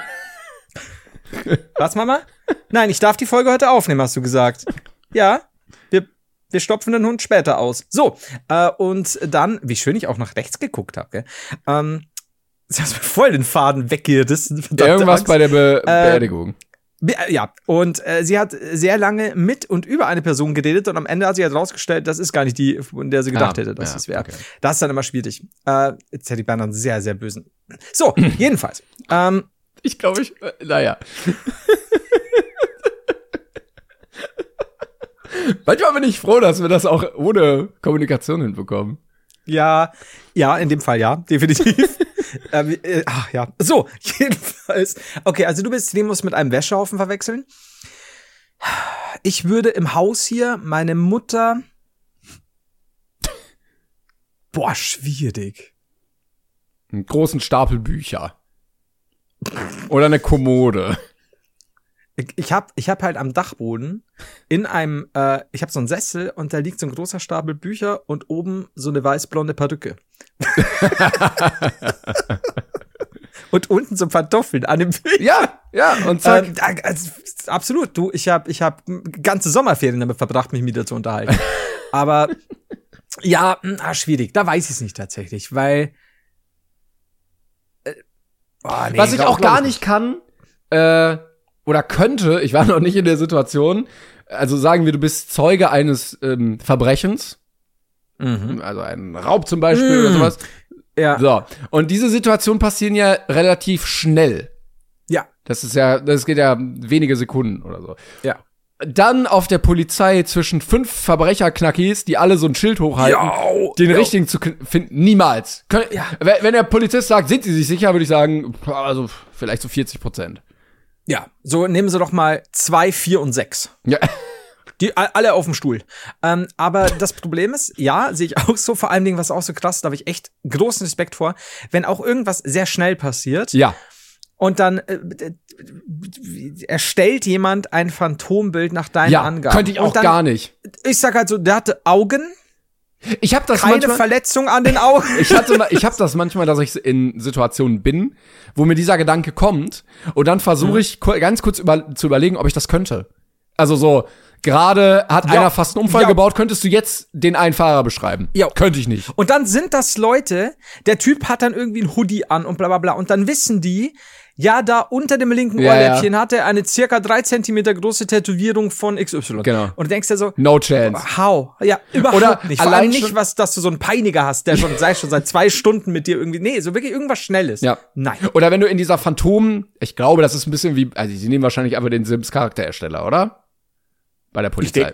Was, Mama? Nein, ich darf die Folge heute aufnehmen, hast du gesagt. Ja, wir, wir stopfen den Hund später aus. So, äh, und dann, wie schön ich auch nach rechts geguckt habe, gell, ähm, sie hat mir voll den Faden weggerissen. Irgendwas Angst. bei der Be- Äh, Beerdigung. Be- Ja, und äh, sie hat sehr lange mit und über eine Person geredet und am Ende hat sie halt rausgestellt, das ist gar nicht die, von der sie gedacht Ah, hätte, dass ja, es wäre. okay. Das ist dann immer schwierig. Äh, jetzt hätte ich beinahe einen sehr, sehr bösen. So, jedenfalls. Ähm, Ich glaube, ich, äh, naja. Manchmal bin ich froh, dass wir das auch ohne Kommunikation hinbekommen. Ja, ja, in dem Fall ja, definitiv. ähm, äh, ach ja, so, jedenfalls. Okay, also du bist, den musst mit einem Wäschehaufen verwechseln. Ich würde im Haus hier meine Mutter. Boah, schwierig. Einen großen Stapel Bücher. Oder eine Kommode. Ich habe ich hab halt am Dachboden in einem, äh, ich habe so einen Sessel und da liegt so ein großer Stapel Bücher und oben so eine weiß-blonde Perücke. Und unten so Pantoffeln an dem Bild. Ja, ja, und zack. Ähm, also, absolut, du, ich habe ich hab ganze Sommerferien damit verbracht, mich mit dir zu unterhalten. Aber ja, ah, schwierig, da weiß ich es nicht tatsächlich, weil äh, oh, nee, was ich glaub, auch glaub gar ich nicht kann, äh, oder könnte, ich war noch nicht in der Situation, also sagen wir, du bist Zeuge eines ähm, Verbrechens, mhm. also ein Raub zum Beispiel mhm. oder sowas. Ja. So, und diese Situationen passieren ja relativ schnell. Ja. Das ist ja, das geht ja wenige Sekunden oder so. Ja. Dann auf der Polizei zwischen fünf Verbrecherknackis, die alle so ein Schild hochhalten, Jo, den jo. richtigen zu k- finden, niemals. Kön- Ja. Wenn wenn der Polizist sagt, sind sie sich sicher, würde ich sagen, also vielleicht so vierzig Prozent. Ja, so nehmen Sie doch mal zwei, vier und sechs. Ja. Die alle auf dem Stuhl. Ähm, aber das Problem ist, ja, sehe ich auch so, vor allen Dingen, was auch so krass, da habe ich echt großen Respekt vor, wenn auch irgendwas sehr schnell passiert Ja. und dann äh, erstellt jemand ein Phantombild nach deinen Ja, Angaben. könnte ich auch und dann, gar nicht. Ich sag halt so, der hatte Augen, Ich habe das keine manchmal, Verletzung an den Augen. ich hatte mal, ich habe das manchmal, dass ich in Situationen bin, wo mir dieser Gedanke kommt und dann versuche Mhm. ich ku- ganz kurz über, zu überlegen, ob ich das könnte. Also so, gerade hat Ja. einer fast einen Unfall Ja. gebaut, könntest du jetzt den einen Fahrer beschreiben? Ja. Könnte ich nicht. Und dann sind das Leute, der Typ hat dann irgendwie ein Hoodie an und bla bla bla. Und dann wissen die, ja, da unter dem linken Ja, Ohrläppchen hat er eine circa drei Zentimeter große Tätowierung von X Y. Genau. Und du denkst dir so, No chance. how? Ja, überhaupt Oder nicht. Vor allein allem nicht, schon- was, dass du so einen Peiniger hast, der schon, sei schon seit zwei Stunden mit dir irgendwie, nee, so wirklich irgendwas Schnelles. Ja. Nein. Oder wenn du in dieser Phantom, ich glaube, das ist ein bisschen wie, also sie nehmen wahrscheinlich einfach den Sims Charakterersteller, oder? Bei der Polizei.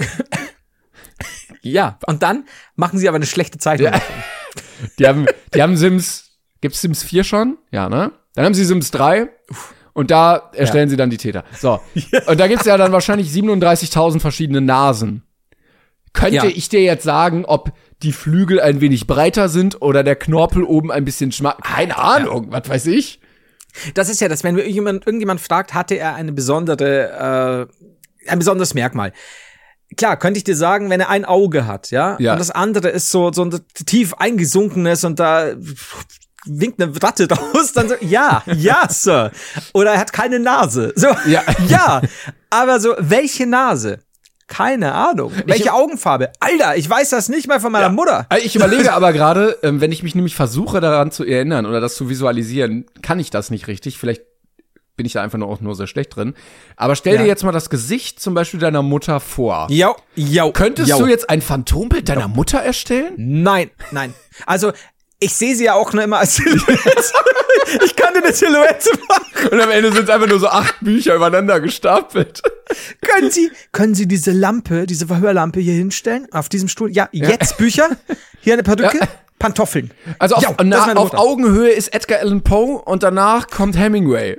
Ja. Und dann machen sie aber eine schlechte Zeichnung. Ja. Die haben, die haben Sims, gibt's Sims vier schon? Ja, ne? Dann haben sie Sims drei und da erstellen Ja. sie dann die Täter. So. Und da gibt's ja dann wahrscheinlich siebenunddreißigtausend verschiedene Nasen. Könnte Ja. ich dir jetzt sagen, ob die Flügel ein wenig breiter sind oder der Knorpel oben ein bisschen schmal? Keine Ahnung, was weiß ich? Das ist ja das, wenn irgendjemand, irgendjemand fragt, hatte er eine besondere, äh, ein besonderes Merkmal. Klar, könnte ich dir sagen, wenn er ein Auge hat, ja, Ja. und das andere ist so, so ein tief eingesunkenes und da winkt eine Ratte raus, dann so, ja, ja, Sir. Oder er hat keine Nase. So, Ja. ja. Aber so, welche Nase? Keine Ahnung. Welche Augenfarbe? Alter, ich weiß das nicht mal von meiner Ja. Mutter. Also ich überlege aber gerade, ähm, wenn ich mich nämlich versuche daran zu erinnern oder das zu visualisieren, kann ich das nicht richtig. Vielleicht bin ich da einfach nur auch nur sehr schlecht drin. Aber stell Ja. dir jetzt mal das Gesicht zum Beispiel deiner Mutter vor. Jo, jo. Könntest jo. du jetzt ein Phantombild deiner Mutter erstellen? Nein, nein. Also, ich sehe sie ja auch nur immer als Silhouette. Ich kann dir eine Silhouette machen. Und am Ende sind es einfach nur so acht Bücher übereinander gestapelt. Können Sie, können Sie diese Lampe, diese Verhörlampe hier hinstellen? Auf diesem Stuhl? Ja, jetzt Bücher. Hier eine Perücke. Ja. Pantoffeln. Also auf, Ja, das na, ist meine auf Mutter. Augenhöhe ist Edgar Allan Poe und danach kommt Hemingway.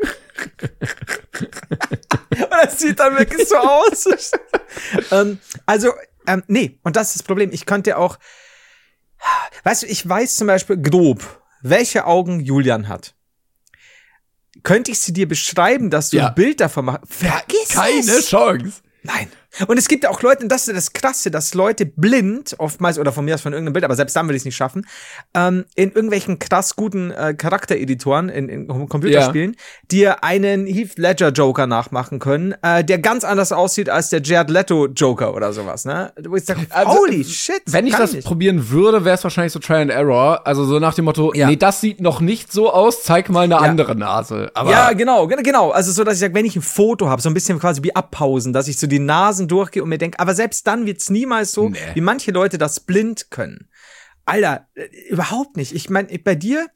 Und das sieht dann wirklich so aus. ähm, also, ähm, nee, und das ist das Problem. Ich könnte auch, weißt du, ich weiß zum Beispiel grob, welche Augen Julian hat. Könnte ich sie dir beschreiben, dass du Ja. ein Bild davon machst? Vergiss Keine es. Chance. Nein. Und es gibt ja auch Leute, und das ist das Krasse, dass Leute blind, oftmals, oder von mir aus von irgendeinem Bild, aber selbst dann will ich es nicht schaffen, ähm, in irgendwelchen krass guten äh, Charaktereditoren in, in Computerspielen, ja. dir einen Heath Ledger Joker nachmachen können, äh, der ganz anders aussieht als der Jared Leto Joker oder sowas, ne? Wo ich sag, Also, holy shit. Wenn ich kann das nicht. probieren würde, wäre es wahrscheinlich so Try and Error. Also so nach dem Motto, Ja. nee, das sieht noch nicht so aus, zeig mal eine Ja. andere Nase. Aber Ja, genau, gen- genau. Also so, dass ich sage, wenn ich ein Foto habe, so ein bisschen quasi wie abpausen, dass ich so die Nasen durchgehe und mir denke, aber selbst dann wird's niemals so, Nee. wie manche Leute das blind können. Alter, äh, überhaupt nicht. Ich meine, bei dir,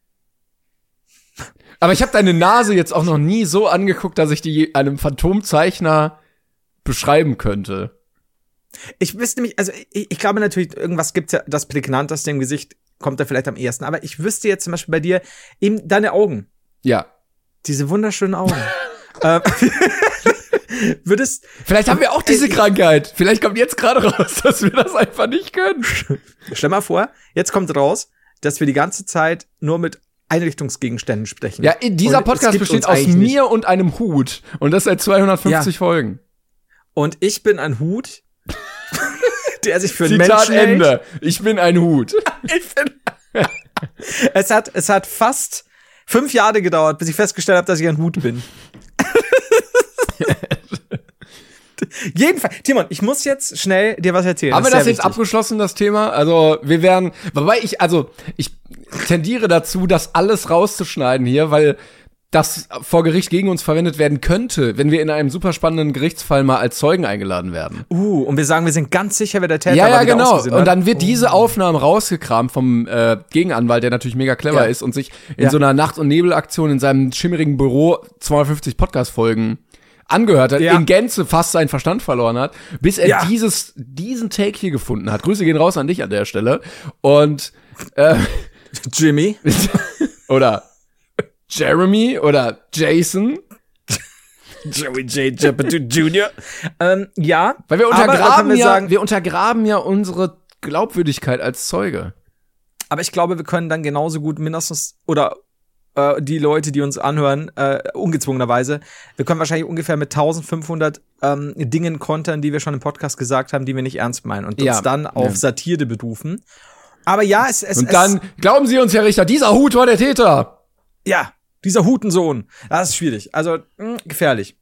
Aber ich habe deine Nase jetzt auch noch nie so angeguckt, dass ich die einem Phantomzeichner beschreiben könnte. ich wüsste mich, also ich, ich glaube natürlich, irgendwas gibt's ja, das prägnanteste im Gesicht kommt da vielleicht am ehesten, aber ich wüsste jetzt zum Beispiel bei dir eben deine Augen. Ja. Diese wunderschönen Augen. ähm, würdest, Vielleicht haben wir auch diese Krankheit. Vielleicht kommt jetzt gerade raus, dass wir das einfach nicht können. stell mal vor, jetzt kommt raus, dass wir die ganze Zeit nur mit Einrichtungsgegenständen sprechen. Ja, dieser und Podcast besteht aus mir nicht. und einem Hut. Und das seit zweihundertfünfzig ja. Folgen. Und ich bin ein Hut, der sich für einen Zitat Menschen Ende. hält. Ich bin ein Hut. Ich bin es hat, es hat fast fünf Jahre gedauert, bis ich festgestellt habe, dass ich ein Hut bin. Jedenfalls, Timon, ich muss jetzt schnell dir was erzählen. Haben das wir das jetzt wichtig. abgeschlossen, das Thema? Also, wir werden, wobei ich, also, ich tendiere dazu, das alles rauszuschneiden hier, weil das vor Gericht gegen uns verwendet werden könnte, wenn wir in einem super spannenden Gerichtsfall mal als Zeugen eingeladen werden. Uh, und wir sagen, wir sind ganz sicher, wer der Täter ja, war. Ja, ja, genau. Und hat. dann wird oh. diese Aufnahme rausgekramt vom äh, Gegenanwalt, der natürlich mega clever ja. ist und sich in ja. so einer Nacht- und Nebelaktion in seinem schimmerigen Büro zweihundertfünfzig Podcast-Folgen angehört hat, ja. in Gänze fast seinen Verstand verloren hat, bis er ja. dieses diesen Take hier gefunden hat. Grüße gehen raus an dich an der Stelle. Und äh, Jimmy oder Jeremy oder Jason. Joey J. Jeppatu Junior Ähm, ja. Weil wir untergraben wir ja, sagen, wir untergraben ja unsere Glaubwürdigkeit als Zeuge. Aber ich glaube, wir können dann genauso gut mindestens, oder äh, die Leute, die uns anhören, äh, ungezwungenerweise, wir können wahrscheinlich ungefähr mit eintausendfünfhundert ähm, Dingen kontern, die wir schon im Podcast gesagt haben, die wir nicht ernst meinen und ja. uns dann auf ja. Satire berufen. Aber ja, es es Und dann, es, glauben Sie uns, Herr Richter, dieser Hut war der Täter. Ja, dieser Hutensohn. Das ist schwierig. Also, mh, gefährlich.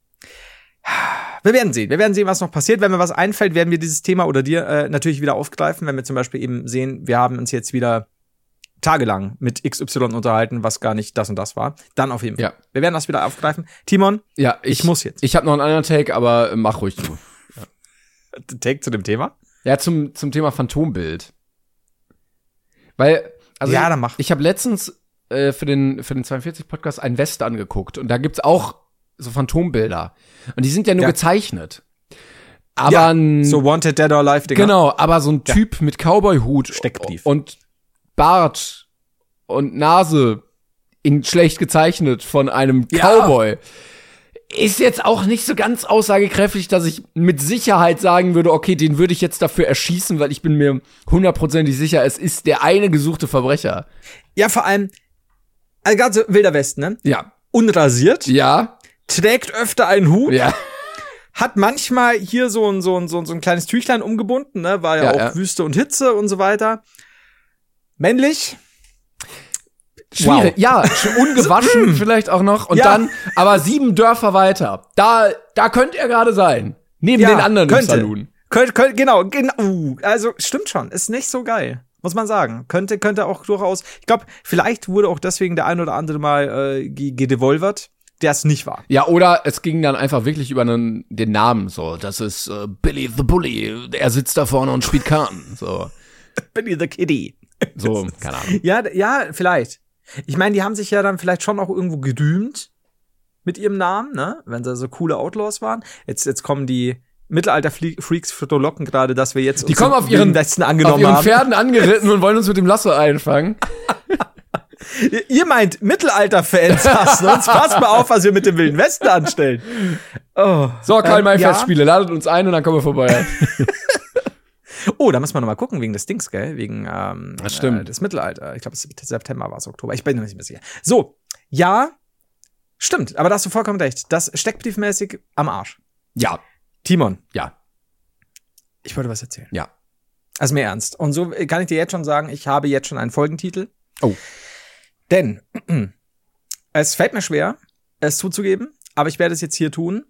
Wir werden sehen. Wir werden sehen, was noch passiert. Wenn mir was einfällt, werden wir dieses Thema oder dir äh, natürlich wieder aufgreifen. Wenn wir zum Beispiel eben sehen, wir haben uns jetzt wieder tagelang mit X Y unterhalten, was gar nicht das und das war. Dann auf jeden Fall. Ja. Wir werden das wieder aufgreifen. Timon, ja, ich, ich muss jetzt. Ich habe noch einen anderen Take, aber mach ruhig du. Ja. Take zu dem Thema? Ja, zum, zum Thema Phantombild. Weil, also ja, ich, dann mach. ich habe letztens äh, für den für den zweiundvierzig-Podcast einen West angeguckt und da gibt's auch so Phantombilder. Und die sind ja nur ja. gezeichnet. Aber ja, ein, so Wanted Dead or Alive Dinger. Genau, aber so ein ja. Typ mit Cowboy-Hut Steckbrief. und Bart und Nase in schlecht gezeichnet von einem ja. Cowboy ist jetzt auch nicht so ganz aussagekräftig, dass ich mit Sicherheit sagen würde, okay, den würde ich jetzt dafür erschießen, weil ich bin mir hundertprozentig sicher, es ist der eine gesuchte Verbrecher. Ja, vor allem, also gerade so Wilder Westen, ne? Ja. Unrasiert. Ja. Trägt öfter einen Hut. Ja. Hat manchmal hier so ein, so ein, so ein, so ein kleines Tüchlein umgebunden, ne? War ja, ja auch ja. Wüste und Hitze und so weiter. Männlich. Schwierig. Wow. Ja, ungewaschen vielleicht auch noch. Und ja. dann, aber sieben Dörfer weiter. Da, da könnte er gerade sein. Neben ja, den anderen könnte. im Saloon. Könnte, könnte, genau, genau. Uh, also, stimmt schon. Ist nicht so geil. Muss man sagen. Könnte, könnte auch durchaus, ich glaube, vielleicht wurde auch deswegen der ein oder andere mal äh, gedevolvert, der es nicht war. Ja, oder es ging dann einfach wirklich über einen, den Namen, so. Das ist äh, Billy the Bully. Er sitzt da vorne und spielt Karten, so. Billy the Kitty. So, keine Ahnung. Ja, ja, vielleicht. Ich meine, die haben sich ja dann vielleicht schon auch irgendwo gerühmt mit ihrem Namen, ne? Wenn sie so coole Outlaws waren. Jetzt, jetzt kommen die Mittelalter-Freaks frohlocken gerade, dass wir jetzt die kommen auf ihren, Westen angenommen auf ihren haben. Pferden angeritten und wollen uns mit dem Lasso einfangen. Ihr meint Mittelalter-Fans hassen uns. Passt mal auf, was wir mit dem Wilden Westen anstellen. Oh, so, Karl-May-Festspiele, ähm, ja. ladet uns ein und dann kommen wir vorbei. Oh, da muss man noch mal gucken, wegen des Dings, gell? Wegen ähm, das stimmt. Äh, des Mittelalter. Ich glaube, September war es, Oktober. Ich bin mir nicht mehr sicher. So, ja, stimmt. Aber da hast du vollkommen recht. Das steckbriefmäßig am Arsch. Ja. Timon. Ja. Ich wollte was erzählen. Ja. Also mehr ernst. Und so kann ich dir jetzt schon sagen, ich habe jetzt schon einen Folgentitel. Oh. Denn es fällt mir schwer, es zuzugeben, aber ich werde es jetzt hier tun.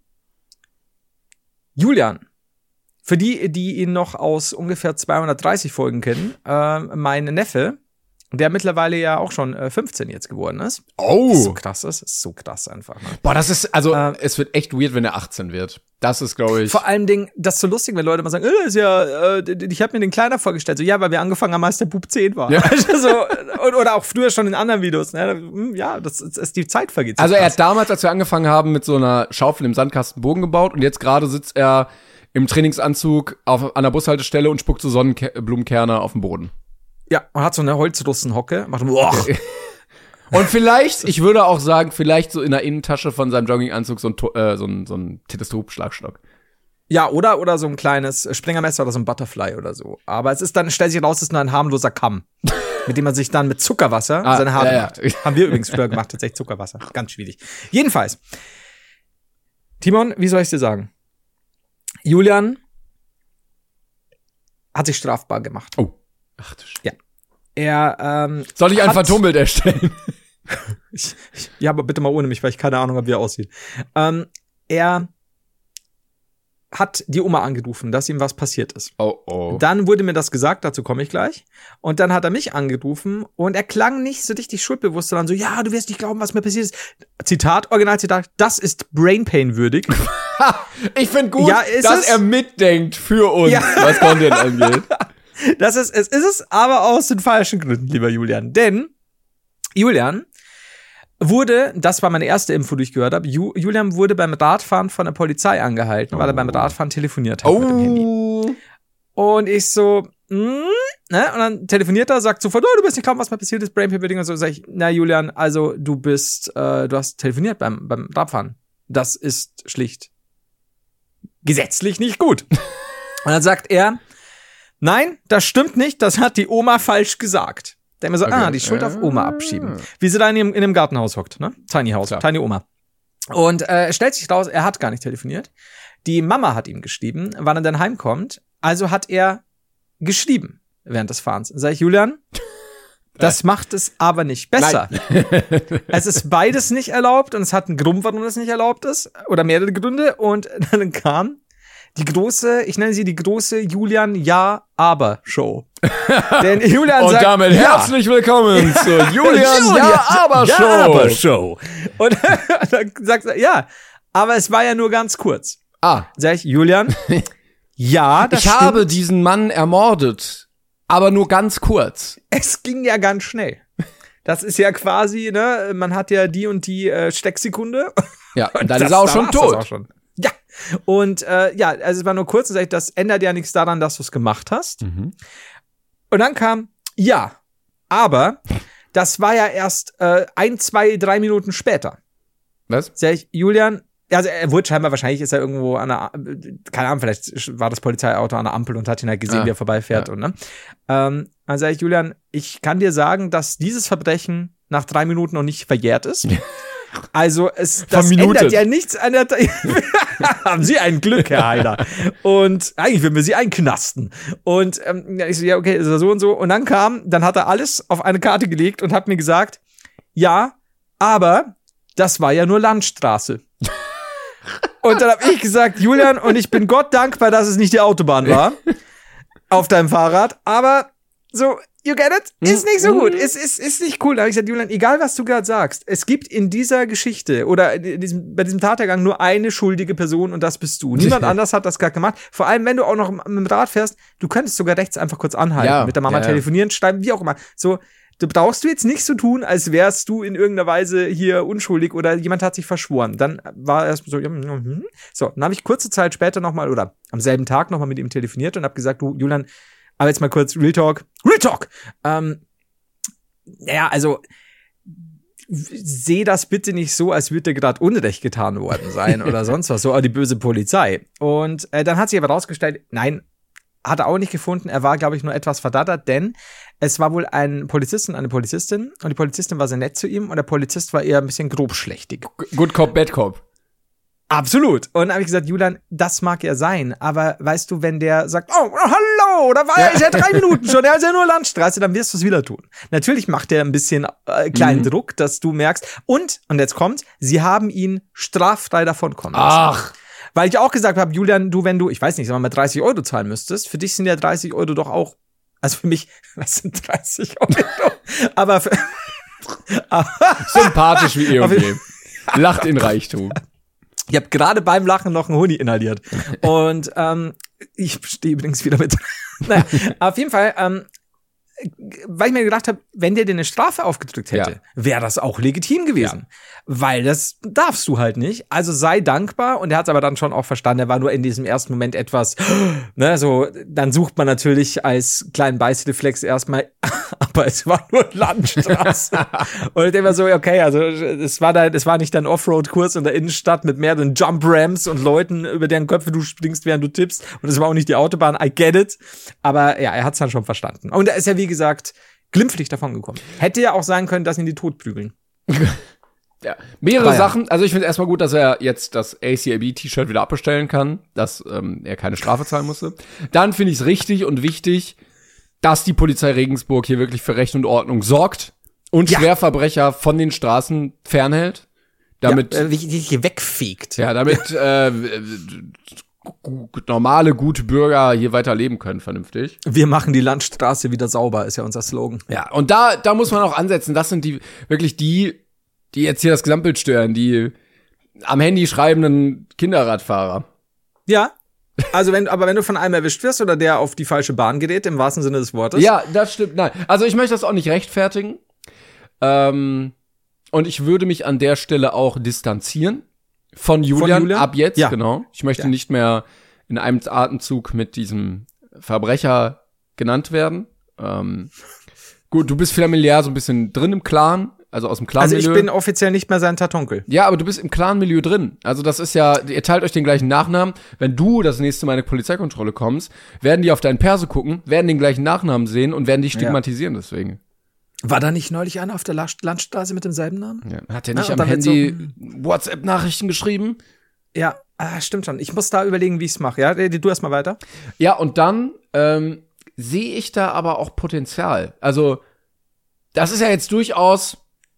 Julian. Für die, die ihn noch aus ungefähr zweihundertdreißig Folgen kennen, äh, mein Neffe, der mittlerweile ja auch schon äh, fünfzehn jetzt geworden ist. Oh. Das ist so krass, das ist so krass einfach. Ne? Boah, das ist, also, äh, es wird echt weird, wenn er achtzehn wird. Das ist, glaube ich. Vor allem Dingen, das ist so lustig, wenn Leute mal sagen, äh, ist ja, äh, ich habe mir den kleiner vorgestellt. So, ja, weil wir angefangen haben, als der Bub zehn war. Ja. so, oder auch früher schon in anderen Videos. Ne? Ja, das ist, die Zeit vergeht. So also krass. er hat damals, als wir angefangen haben, mit so einer Schaufel im Sandkasten Bogen gebaut und jetzt gerade sitzt er im Trainingsanzug auf, an der Bushaltestelle und spuckt so Sonnenblumenkerne auf den Boden. Ja, man hat so eine Holzrussenhocke. Macht boah. Und vielleicht, ich würde auch sagen, vielleicht so in der Innentasche von seinem Jogginganzug so ein, äh, so ein, so ein Teleskop-Schlagstock. Ja, oder, oder so ein kleines Springermesser oder so ein Butterfly oder so. Aber es ist dann, stellt sich raus, es ist nur ein harmloser Kamm. mit dem man sich dann mit Zuckerwasser Ah, seine Haare ja, ja. macht. Haben wir übrigens früher gemacht, tatsächlich Zuckerwasser. Ganz schwierig. Jedenfalls. Timon, wie soll ich dir sagen? Julian hat sich strafbar gemacht. Oh. Ach du Scheiße. Ja. Er, ähm, Soll ich ein hat- Phantombild erstellen? Ich, ich, ja, aber bitte mal ohne mich, weil ich keine Ahnung habe, wie er aussieht. Ähm, er hat die Oma angerufen, dass ihm was passiert ist. Oh, oh. Dann wurde mir das gesagt, dazu komme ich gleich. Und dann hat er mich angerufen und er klang nicht so richtig schuldbewusst, sondern so, ja, du wirst nicht glauben, was mir passiert ist. Zitat, Originalzitat, das ist Brainpain würdig. Ich finde gut, Ja, ist dass es? er mitdenkt für uns, Ja. was Content angeht. Das ist, es ist es, aber aus den falschen Gründen, lieber Julian. Denn Julian wurde, das war meine erste Info, die ich gehört habe, Ju, Julian wurde beim Radfahren von der Polizei angehalten, weil er beim Radfahren telefoniert hat mit dem Handy. Oh. Und ich so, mm, ne? Und dann telefoniert er, sagt sofort, oh, du bist nicht kaum, was mir passiert ist, Brainpain-Würdig und so. Sag ich, na Julian, also du bist, äh, du hast telefoniert beim, beim Radfahren. Das ist schlicht gesetzlich nicht gut. Und dann sagt er, nein, das stimmt nicht, das hat die Oma falsch gesagt. Der mir so, Okay. ah, die Schuld auf Oma abschieben. Wie sie da in dem, in dem Gartenhaus hockt, ne? Tiny House, Klar. Tiny Oma. Und äh, stellt sich raus, er hat gar nicht telefoniert. Die Mama hat ihm geschrieben, wann er dann heimkommt. Also hat er geschrieben während des Fahrens. Sag ich, Julian, das macht es aber nicht besser. Es ist beides nicht erlaubt und es hat einen Grund, warum das nicht erlaubt ist. Oder mehrere Gründe. Und dann kam die große, ich nenne sie die große Julian-Ja-Aber-Show. Denn Julian Und sagt, damit ja. herzlich willkommen zur Julian Julian, Ja-Aber-Show. Ja-Aber-Show. Und dann sagt er, ja, aber es war ja nur ganz kurz. Ah, Sag ich, Julian, ja, das ich stimmt. habe diesen Mann ermordet, aber nur ganz kurz. Es ging ja ganz schnell. Das ist ja quasi, ne, man hat ja die und die äh, Stecksekunde. Ja, und dann Das- ist er auch da schon war's das tot. auch schon. Ja. Und äh, ja, also es war nur kurz und sag ich, das ändert ja nichts daran, dass du es gemacht hast. Mhm. Und dann kam, ja, aber das war ja erst äh, ein, zwei, drei Minuten später. Was? Sag ich, Julian, also er wurde scheinbar, wahrscheinlich ist er irgendwo an der, keine Ahnung, vielleicht war das Polizeiauto an der Ampel und hat ihn halt gesehen, Ah, wie er vorbeifährt. ja. Und, ne? ähm, dann sag ich, Julian, ich kann dir sagen, dass dieses Verbrechen nach drei Minuten noch nicht verjährt ist. Also es das Verminutet. ändert ja nichts an der Haben Sie ein Glück, Herr Heider. Und eigentlich würden wir Sie einknasten. Und ähm, ja, ich so, ja, okay, ist er so und so. Und dann kam, dann hat er alles auf eine Karte gelegt und hat mir gesagt, ja, aber das war ja nur Landstraße. Und dann habe ich gesagt, Julian, und ich bin Gott dankbar, dass es nicht die Autobahn war auf deinem Fahrrad, aber so, you get it? Ist nicht so gut. Ist, ist, ist nicht cool. Da habe ich gesagt, Julian, egal was du gerade sagst, es gibt in dieser Geschichte oder in diesem, bei diesem Tathergang nur eine schuldige Person und das bist du. Niemand anders hat das gerade gemacht. Vor allem, wenn du auch noch mit dem Rad fährst, du könntest sogar rechts einfach kurz anhalten, Ja, mit der Mama ja, ja. telefonieren, schreiben, wie auch immer. So, du brauchst du jetzt nicht so tun, als wärst du in irgendeiner Weise hier unschuldig oder jemand hat sich verschworen. Dann war erst so, ja, hm. So, dann habe ich kurze Zeit später nochmal oder am selben Tag nochmal mit ihm telefoniert und habe gesagt, du, Julian, aber jetzt mal kurz Real Talk. Real Talk! Ähm, naja, also seh das bitte nicht so, als würde dir gerade Unrecht getan worden sein oder sonst was, so oh, die böse Polizei. Und äh, dann hat sich aber rausgestellt, nein, hat er auch nicht gefunden. Er war, glaube ich, nur etwas verdattert, denn es war wohl ein Polizist und eine Polizistin und die Polizistin war sehr nett zu ihm und der Polizist war eher ein bisschen grobschlächtig. Good Cop, Bad Cop. Absolut. Und dann habe ich gesagt, Julian, das mag ja sein, aber weißt du, wenn der sagt, oh, hallo, da war ja, ist ja drei Minuten schon, der ist ja nur Landstraße, dann wirst du es wieder tun. Natürlich macht er ein bisschen äh, kleinen Mhm. Druck, dass du merkst. Und, und jetzt kommt, sie haben ihn straffrei davonkommen lassen. Ach. Weil ich auch gesagt habe, Julian, du, wenn du, ich weiß nicht, sagen wir mal dreißig Euro zahlen müsstest, für dich sind ja dreißig Euro doch auch, also für mich, was sind dreißig Euro? aber für, Sympathisch wie eh und Aber- je. Lacht in Reichtum. Ich habe gerade beim Lachen noch einen Honig inhaliert. Und ähm, ich stehe übrigens wieder mit. Naja, auf jeden Fall, ähm, weil ich mir gedacht habe, wenn der dir eine Strafe aufgedrückt hätte, Ja. wäre das auch legitim gewesen. Weil das darfst du halt nicht. Also sei dankbar. Und er hat es aber dann schon auch verstanden. Er war nur in diesem ersten Moment etwas, ne, so, dann sucht man natürlich als kleinen Beißreflex erstmal, aber es war nur Landstraße. Und ich denke mir so, okay, also es war da, es war nicht dein Offroad-Kurs in der Innenstadt mit mehreren Jump-Ramps und Leuten, über deren Köpfe du springst, während du tippst. Und es war auch nicht die Autobahn. I get it. Aber ja, er hat es dann schon verstanden. Und er ist ja, wie gesagt, glimpflich davon gekommen. Hätte ja auch sein können, dass ihn die tot prügeln. Ja, mehrere Aber ja. Sachen. Also ich finde erstmal gut, dass er jetzt das A C A B-T-Shirt wieder abbestellen kann, dass ähm, er keine Strafe zahlen musste. Dann finde ich es richtig und wichtig, dass die Polizei Regensburg hier wirklich für Recht und Ordnung sorgt und Ja. Schwerverbrecher von den Straßen fernhält. Damit, ja, äh, wie die hier wegfegt. ja, damit äh, gu- normale, gute Bürger hier weiter leben können, vernünftig. Wir machen die Landstraße wieder sauber, ist ja unser Slogan. Ja, und da, da muss man auch ansetzen. Das sind die, wirklich die, die jetzt hier das Gesamtbild stören, die am Handy schreibenden Kinderradfahrer. Ja. Also wenn, aber wenn du von einem erwischt wirst oder der auf die falsche Bahn gerät, im wahrsten Sinne des Wortes. Ja, das stimmt. Nein, also ich möchte das auch nicht rechtfertigen. Ähm, und ich würde mich an der Stelle auch distanzieren von Julian, Von Julian? ab jetzt, Ja. genau. Ich möchte Ja. nicht mehr in einem Atemzug mit diesem Verbrecher genannt werden. Ähm, gut, du bist familiär so ein bisschen drin im Clan, also aus dem Also Clan-Milieu. ich bin offiziell nicht mehr sein Tatonkel. Ja, aber du bist im Clan-Milieu drin. Also das ist ja, ihr teilt euch den gleichen Nachnamen. Wenn du das nächste Mal in eine Polizeikontrolle kommst, werden die auf deinen Perso gucken, werden den gleichen Nachnamen sehen und werden dich stigmatisieren deswegen. War da nicht neulich einer auf der Last- Landstraße mit demselben Namen? Ja. Hat er Ja, nicht und am dann wird Handy WhatsApp-Nachrichten geschrieben? Ja, ah, stimmt schon. Ich muss da überlegen, wie ich's mache. Ja, du erst mal weiter. Ja, und dann ähm, sehe ich da aber auch Potenzial. Also, das ist ja jetzt durchaus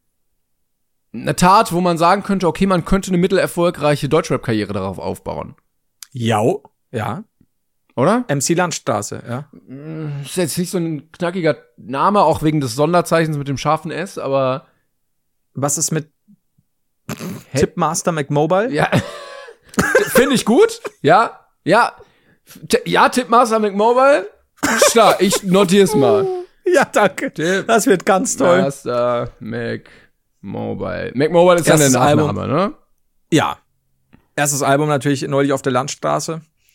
eine Tat, wo man sagen könnte, okay, man könnte eine mittelerfolgreiche Deutschrap-Karriere darauf aufbauen. Jau. Ja. Oder? M C Landstraße, ja. Ist jetzt nicht so ein knackiger Name, auch wegen des Sonderzeichens mit dem scharfen S, aber Was ist mit Tipmaster McMobile? ja, finde ich gut. Ja, ja, T- ja, Tipmaster McMobile. Klar, ich notier's mal. Ja, danke. Das wird ganz toll. Master McMobile. McMobile ist ja der Erstes Nachname, ne? Ja. Erstes Album natürlich neulich auf der Landstraße.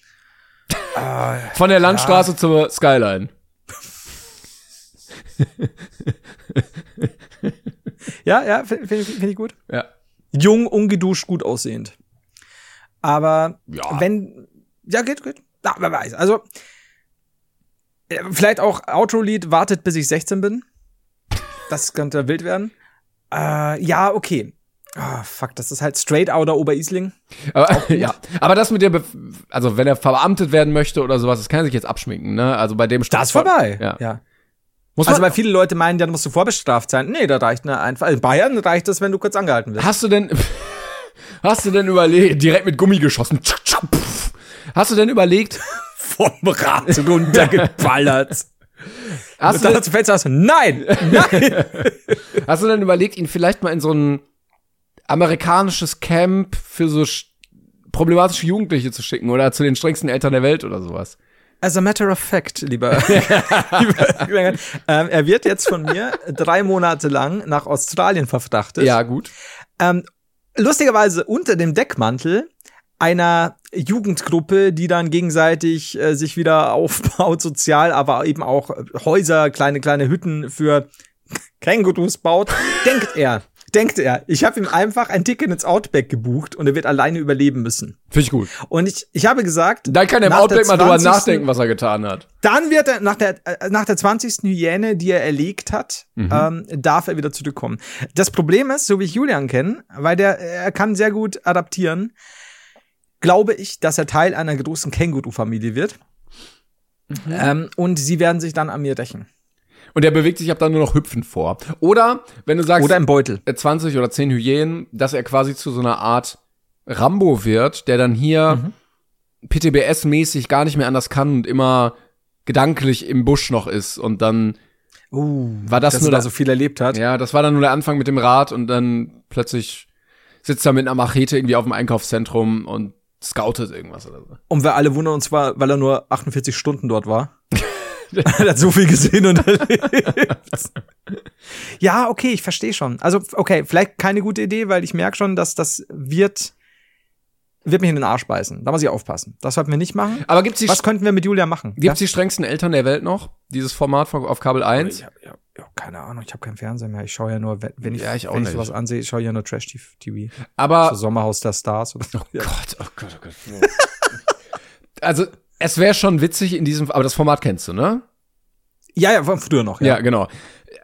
Von der Landstraße ja. zur Skyline. Ja, ja, finde find, find ich gut. Ja. Jung, ungeduscht, gut aussehend. Aber Ja. wenn, ja, geht, geht. Ja, wer weiß. Also, äh, vielleicht auch Outro-Lied, wartet bis ich sechzehn bin. Das könnte wild werden. Äh, ja, okay. Ah, fuck, das ist halt straight outer Oberisling. Aber, ja. Aber das mit der, Be- also wenn er verbeamtet werden möchte oder sowas, das kann er sich jetzt abschminken, ne? Also bei dem Das ist vorbei. Ja. ja. Muss Also, man, weil viele Leute meinen, dann musst du vorbestraft sein. Nee, da reicht eine einfach. In Bayern reicht es, wenn du kurz angehalten wirst. hast du denn, hast du denn überlegt, direkt mit Gummi geschossen? Hast du denn überlegt, Vom Rad runtergeballert. hast du, Und dann fällst du aus. Nein! Nein! hast du denn überlegt, ihn vielleicht mal in so ein amerikanisches Camp für so sch- problematische Jugendliche zu schicken oder zu den strengsten Eltern der Welt oder sowas? As a matter of fact, lieber, lieber ähm, er wird jetzt von mir drei Monate lang nach Australien verfrachtet. Ja, gut. Ähm, lustigerweise unter dem Deckmantel einer Jugendgruppe, die dann gegenseitig äh, sich wieder aufbaut, sozial, aber eben auch Häuser, kleine, kleine Hütten für Kängurus baut, denkt er. Denkt er, ich habe ihm einfach ein Ticket ins Outback gebucht und er wird alleine überleben müssen. Finde ich gut. Und ich, ich habe gesagt, Dann kann er im nach der Outback mal drüber zwanzigsten nachdenken, was er getan hat. Dann wird er nach der äh, nach der zwanzigsten Hyäne, die er erlegt hat, Mhm. ähm, darf er wieder zurückkommen. Das Problem ist, so wie ich Julian kenne, weil der er kann sehr gut adaptieren, glaube ich, dass er Teil einer großen Känguru-Familie wird. Mhm. Ähm, und sie werden sich dann an mir rächen. Und er bewegt sich ab dann nur noch hüpfend vor. Oder, wenn du sagst, Oder im Beutel. äh, zwanzig oder zehn Hyänen, dass er quasi zu so einer Art Rambo wird, der dann hier Mhm. P T B S-mäßig gar nicht mehr anders kann und immer gedanklich im Busch noch ist. Und dann Uh, war das dass nur er da der- so viel erlebt hat. Ja, das war dann nur der Anfang mit dem Rad und dann plötzlich sitzt er mit einer Machete irgendwie auf dem Einkaufszentrum und scoutet irgendwas oder so. Und wir alle wundern uns zwar, weil er nur achtundvierzig Stunden dort war. Er hat so viel gesehen und erlebt. Ja, okay, ich verstehe schon. Also, okay, vielleicht keine gute Idee, weil ich merke schon, dass das wird, wird mich in den Arsch beißen. Da muss ich aufpassen. Das sollten wir nicht machen. Aber gibt's die, Was könnten wir mit Julia machen? gibt's die strengsten Eltern der Welt noch? Dieses Format von- auf Kabel eins? Ich hab, ja, ja, keine Ahnung, ich habe keinen Fernseher mehr. Ich schaue ja nur, wenn wenn ich, Ja, ich auch wenn ich nicht. sowas ansehe, ich schaue ja nur Trash-T V. Aber So Sommerhaus der Stars. Oder so. Oh Gott, oh Gott, oh Gott. Also, es wäre schon witzig in diesem, aber das Format kennst du, ne? Ja, ja, von früher noch. Ja, Ja. genau.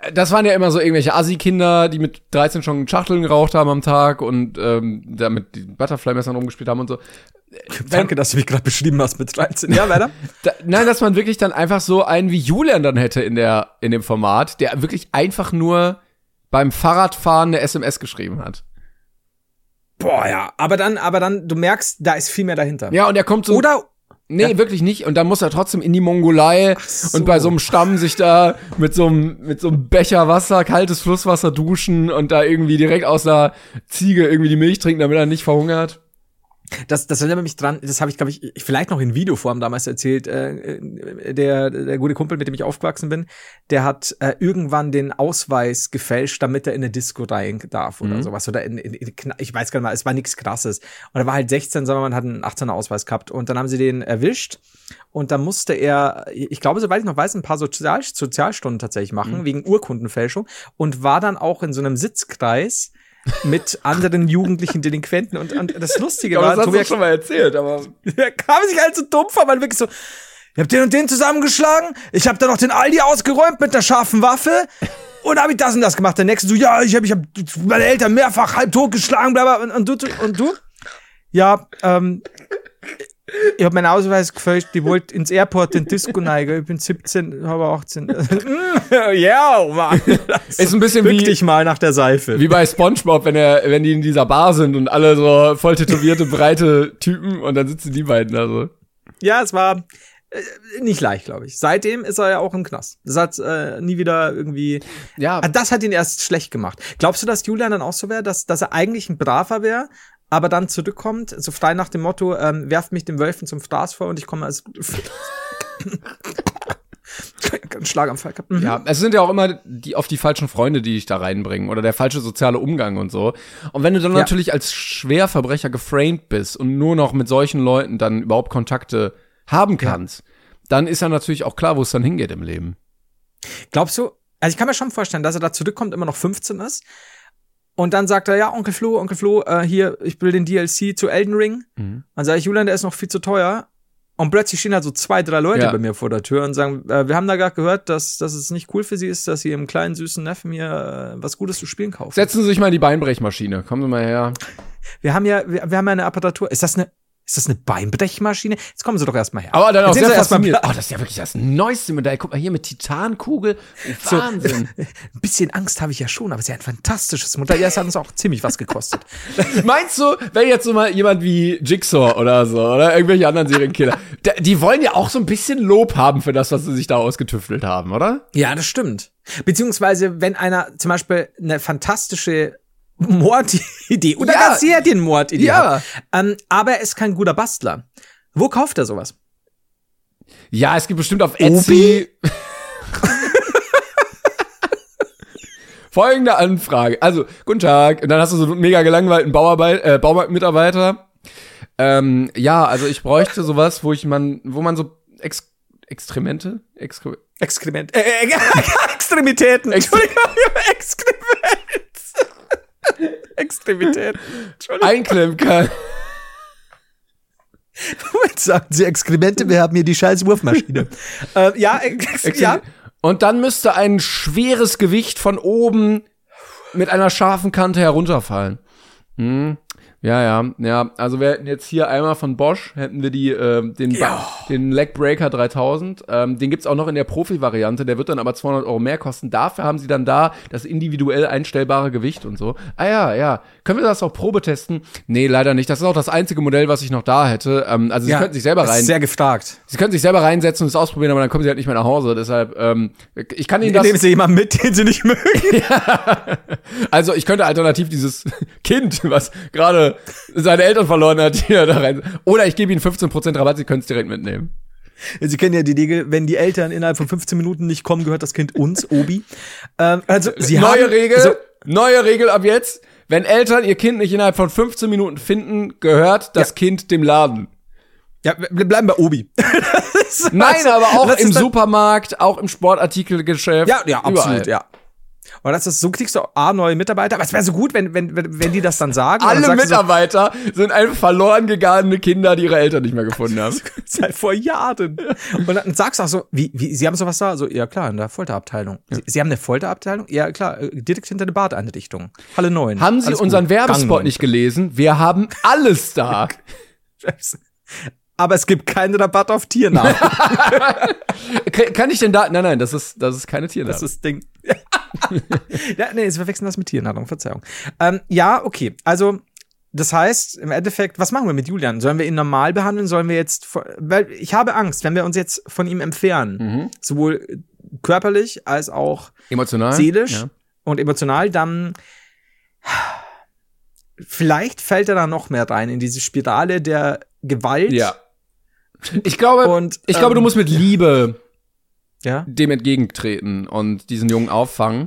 das waren ja immer so irgendwelche Assi-Kinder, die mit dreizehn schon Schachteln geraucht haben am Tag und ähm, damit die Butterfly-Messern rumgespielt haben und so. Danke, dass du mich gerade beschrieben hast mit dreizehn. Ja, weiter? Da, nein, dass man wirklich dann einfach so einen wie Julian dann hätte in der in dem Format, der wirklich einfach nur beim Fahrradfahren eine S M S geschrieben hat. Boah, ja. Aber dann, aber dann, du merkst, da ist viel mehr dahinter. Ja, und er kommt so. Oder. Nee, ja. wirklich nicht. Und dann muss er trotzdem in die Mongolei so. Und bei so einem Stamm sich da mit so einem, mit so einem Becher Wasser, kaltes Flusswasser duschen und da irgendwie direkt aus der Ziege irgendwie die Milch trinken, damit er nicht verhungert. Das, das erinnert mich dran, das habe ich, glaube ich, vielleicht noch in Videoform damals erzählt. Äh, der, der gute Kumpel, mit dem ich aufgewachsen bin, der hat äh, irgendwann den Ausweis gefälscht, damit er in eine Disco rein darf oder mhm. sowas. Oder in, in, in, ich weiß gar nicht mal, es war nichts Krasses. Und er war halt sechzehn, sondern man hat einen achtzehner Ausweis gehabt. Und dann haben sie den erwischt. Und dann musste er, ich glaube, soweit ich noch weiß, ein paar Sozial Sozialstunden tatsächlich machen, mhm. wegen Urkundenfälschung. Und war dann auch in so einem Sitzkreis mit anderen jugendlichen Delinquenten und, und das Lustige war, das hast du schon mal erzählt, aber er kam sich halt so dumm vor, weil wirklich so, ich hab den und den zusammengeschlagen, ich hab dann noch den Aldi ausgeräumt mit einer scharfen Waffe und hab ich das und das gemacht. Der nächste so, ja, ich hab, ich hab meine Eltern mehrfach halb tot geschlagen, bla bla, und, und du, und du? Ja, ähm, ich hab meinen Ausweis gefälscht, die wollte ins Airport den Disco neigen. Ich bin siebzehn, habe achtzehn. Ja, Mann. Ist ein bisschen wie dich mal nach der Seife. Wie bei SpongeBob, wenn er, wenn die in dieser Bar sind und alle so voll tätowierte, breite Typen und dann sitzen die beiden da so. Ja, es war äh, nicht leicht, glaube ich. Seitdem ist er ja auch im Knast. Das hat äh, nie wieder irgendwie. Ja. Das hat ihn erst schlecht gemacht. Glaubst du, dass Julian dann auch so wäre, dass, dass er eigentlich ein braver wäre? Aber dann zurückkommt, so frei nach dem Motto, ähm, werft mich den Wölfen zum Fraß vor und ich komme als einen Schlaganfall gehabt. Mhm. Ja, es sind ja auch immer die auf die falschen Freunde, die dich da reinbringen oder der falsche soziale Umgang und so. Und wenn du dann ja. natürlich als Schwerverbrecher geframed bist und nur noch mit solchen Leuten dann überhaupt Kontakte haben kannst, ja. dann ist ja natürlich auch klar, wo es dann hingeht im Leben. Glaubst du, also ich kann mir schon vorstellen, dass er da zurückkommt, immer noch fünfzehn ist. Und dann sagt er, ja, Onkel Flo, Onkel Flo, äh, hier, ich will den D L C zu Elden Ring. Mhm. Dann sage ich, Julian, der ist noch viel zu teuer. Und plötzlich stehen halt so zwei, drei Leute ja. bei mir vor der Tür und sagen, äh, wir haben da gerade gehört, dass, dass es nicht cool für sie ist, dass sie ihrem kleinen, süßen Neffen mir äh, was Gutes zu spielen kaufen. Setzen Sie sich mal in die Beinbrechmaschine. Kommen Sie mal her. Wir haben ja, wir, wir haben ja eine Apparatur. Ist das eine, ist das eine Beinbrechmaschine? Jetzt kommen Sie doch erstmal her. Aber dann auch sehr fasziniert. Oh, das ist ja wirklich das neueste Modell. Guck mal hier mit Titankugel. Oh, Wahnsinn. So, ein bisschen Angst habe ich ja schon, aber es ist ja ein fantastisches Modell. Ja, es hat uns auch ziemlich was gekostet. Meinst du, wenn jetzt so mal jemand wie Jigsaw oder so, oder irgendwelche anderen Serienkiller, die wollen ja auch so ein bisschen Lob haben für das, was sie sich da ausgetüftelt haben, oder? Ja, das stimmt. Beziehungsweise, wenn einer zum Beispiel eine fantastische Mordidee oder ja. gar sehr den Mordidee ja. hat. Ähm, aber er ist kein guter Bastler. Wo kauft er sowas? Ja, es gibt bestimmt auf Etsy folgende Anfrage. Also, guten Tag. Und dann hast du so einen mega gelangweilten Bauarbeit, äh, Baumarktmitarbeiter. Ähm, ja, also ich bräuchte sowas, wo ich man, wo man so Ex Exkremente? Exkre Exkrement. Äh, äh, Extremitäten. Entschuldigung, Exkrement. Extremitäten. Einklemmen kann. Moment, sagen Sie Exkremente, wir haben hier die scheiß Wurfmaschine. äh, ja, ex Ex ja. Und dann müsste ein schweres Gewicht von oben mit einer scharfen Kante herunterfallen. Hm. Ja, ja, ja. Also wir hätten jetzt hier einmal von Bosch, hätten wir die, äh, den, ja. den Legbreaker dreitausend. Ähm, den gibt's auch noch in der Profi-Variante. Der wird dann aber zweihundert Euro mehr kosten. Dafür haben sie dann da das individuell einstellbare Gewicht und so. Ah ja, ja. Können wir das auch Probe testen? Nee, leider nicht. Das ist auch das einzige Modell, was ich noch da hätte. Ähm, also sie ja, könnten sich selber rein. Ist sehr gefragt. Sie können sich selber reinsetzen und es ausprobieren, aber dann kommen sie halt nicht mehr nach Hause. Deshalb, ähm, ich kann Ihnen das. Nehmen Sie jemanden mit, den Sie nicht mögen. Ja. Also ich könnte alternativ dieses Kind, was gerade seine Eltern verloren hat, hier da rein. Oder ich gebe Ihnen fünfzehn Prozent Rabatt, Sie können es direkt mitnehmen. Sie kennen ja die Regel, wenn die Eltern innerhalb von fünfzehn Minuten nicht kommen, gehört das Kind uns, Obi. Ähm, also Sie neue haben, Regel, also, neue Regel ab jetzt. Wenn Eltern ihr Kind nicht innerhalb von fünfzehn Minuten finden, gehört das ja. Kind dem Laden. Ja, wir bleiben bei Obi. Nein, aber auch im Supermarkt, auch im Sportartikelgeschäft. Ja, ja, absolut, überall. ja. Und das ist, so kriegst du A, neue Mitarbeiter. Aber es wäre so gut, wenn, wenn, wenn, wenn die das dann sagen. Alle dann Mitarbeiter so, sind einfach verloren gegangene Kinder, die ihre Eltern nicht mehr gefunden haben. Seit vor Jahren. Und dann sagst du auch so, wie, wie, Sie haben sowas da? So, ja klar, in der Folterabteilung. Ja. Sie, Sie haben eine Folterabteilung? Ja klar, direkt hinter der Badeinrichtung. Halle neun. Haben Sie alles unseren gut. Werbespot nicht gelesen? Wir haben alles da. Aber es gibt keinen Rabatt auf Tiernahrung. Kann ich denn da? Nein, nein, das ist, das ist keine Tiernahrung. Das ist Ding. Ja, nee, jetzt verwechseln das mit Tiernahrung, Verzeihung. Ähm, ja, okay. Also, das heißt, im Endeffekt, was machen wir mit Julian? Sollen wir ihn normal behandeln? Sollen wir jetzt, weil ich habe Angst, wenn wir uns jetzt von ihm entfernen, mhm. sowohl körperlich als auch emotional, seelisch ja. und emotional, dann vielleicht fällt er da noch mehr rein in diese Spirale der Gewalt. Ja. Ich glaube, und, ich ähm, glaube, du musst mit Liebe ja? dem entgegentreten und diesen Jungen auffangen.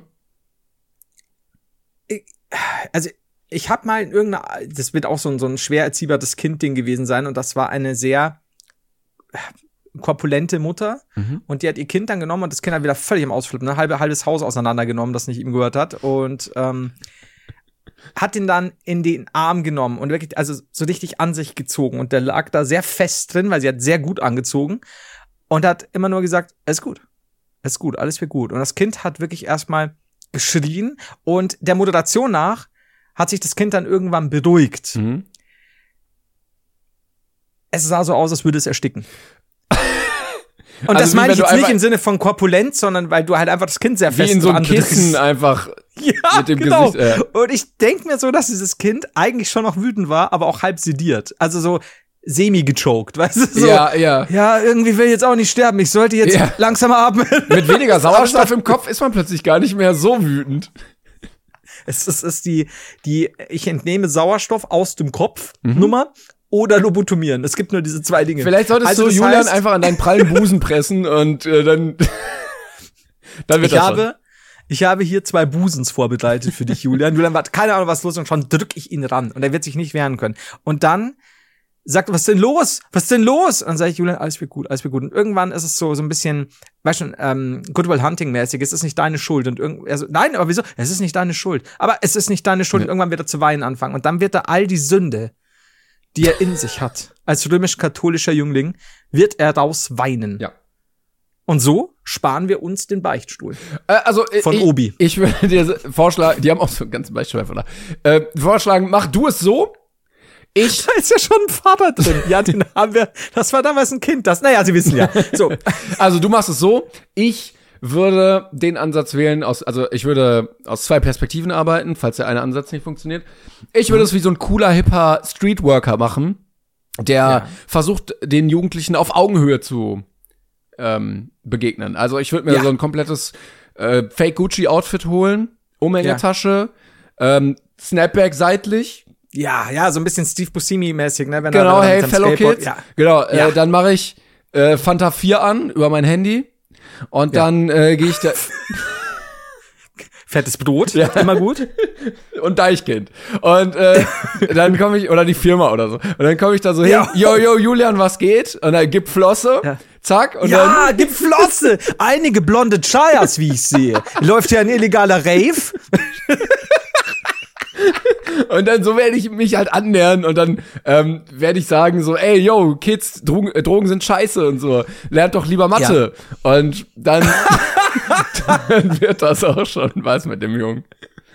Ich, also, ich habe mal in irgendeiner, das wird auch so ein, so ein schwer erziehbares Kind-Ding gewesen sein, und das war eine sehr korpulente Mutter, mhm. und die hat ihr Kind dann genommen und das Kind hat wieder völlig im Ausflippen, ein halbe, halbes Haus auseinandergenommen, das nicht ihm gehört hat, und ähm, hat ihn dann in den Arm genommen und wirklich, also so richtig an sich gezogen, und der lag da sehr fest drin, weil sie hat sehr gut angezogen und hat immer nur gesagt, es ist gut, es ist gut, alles wird gut. Und das Kind hat wirklich erstmal geschrien, und der Moderation nach hat sich das Kind dann irgendwann beruhigt. Mhm. Es sah so aus, als würde es ersticken. Und also das meine ich jetzt nicht im Sinne von korpulent, sondern weil du halt einfach das Kind sehr fest wie in so einem Kissen einfach ja, mit dem genau. Gesicht. Äh. Und ich denke mir so, dass dieses Kind eigentlich schon noch wütend war, aber auch halb sediert. Also so semi-gechoked, weißt du? So, ja, ja. Ja, irgendwie will ich jetzt auch nicht sterben. Ich sollte jetzt ja. langsamer atmen. Mit weniger Sauerstoff im Kopf ist man plötzlich gar nicht mehr so wütend. Es ist, es ist die, die, ich entnehme Sauerstoff aus dem Kopf mhm. Nummer. Oder lobotomieren. Es gibt nur diese zwei Dinge. Vielleicht solltest also, du Julian heißt, einfach an deinen prallen Busen pressen und äh, dann, dann wird ich das habe, schon. Ich habe hier zwei Busens vorbereitet für dich, Julian. Julian hat keine Ahnung, was los ist, und schon drück ich ihn ran. Und er wird sich nicht wehren können. Und dann sagt er, was ist denn los? Was ist denn los? Und dann sage ich, Julian, alles wird gut, alles wird gut. Und irgendwann ist es so, so ein bisschen, weißt du, ähm, Good Will Hunting mäßig. Es ist nicht deine Schuld. Und irgend, also, nein, aber wieso? Es ist nicht deine Schuld. Aber es ist nicht deine Schuld. Ja. Und irgendwann wird er zu weinen anfangen. Und dann wird er all die Sünde, die er in sich hat, als römisch-katholischer Jüngling, wird er raus weinen. Ja. Und so sparen wir uns den Beichtstuhl. Äh, also von ich, Obi. Ich würde dir vorschlagen, die haben auch so einen ganzen Beichtstuhl einfach da. Äh, vorschlagen, mach du es so. Ich da ist ja schon ein Vater drin. Ja, den haben wir. Das war damals ein Kind. Das, naja, Sie wissen ja. So. Also du machst es so. Ich würde den Ansatz wählen, aus, also ich würde aus zwei Perspektiven arbeiten, falls der eine Ansatz nicht funktioniert. Ich würde mhm. es wie so ein cooler, hipper Streetworker machen, der ja. versucht, den Jugendlichen auf Augenhöhe zu ähm, begegnen. Also ich würde mir ja. so ein komplettes äh, Fake-Gucci-Outfit holen, Umhängetasche, ja. ähm, Snapback seitlich. Ja, ja, so ein bisschen Steve Buscemi-mäßig, ne? Wenn genau, er, hey, Fellow Skateboard, Kids. Ja. Genau, ja. Äh, dann mache ich äh, Fanta vier an über mein Handy. Und ja. dann äh, gehe ich da. Fettes Brot, ja. immer gut. Und Deichkind. Und äh, dann komme ich, oder die Firma oder so. Und dann komme ich da so hin, ja. yo, yo, Julian, was geht? Und dann gib Flosse, ja. zack. Und ja, dann gib Flosse. Einige blonde Chayas, wie ich sehe. Läuft hier ein illegaler Rave. Und dann so werde ich mich halt annähern und dann ähm, werde ich sagen so, ey, yo, Kids, Drogen, äh, Drogen sind scheiße und so, lernt doch lieber Mathe. Ja. Und dann, dann wird das auch schon was mit dem Jungen.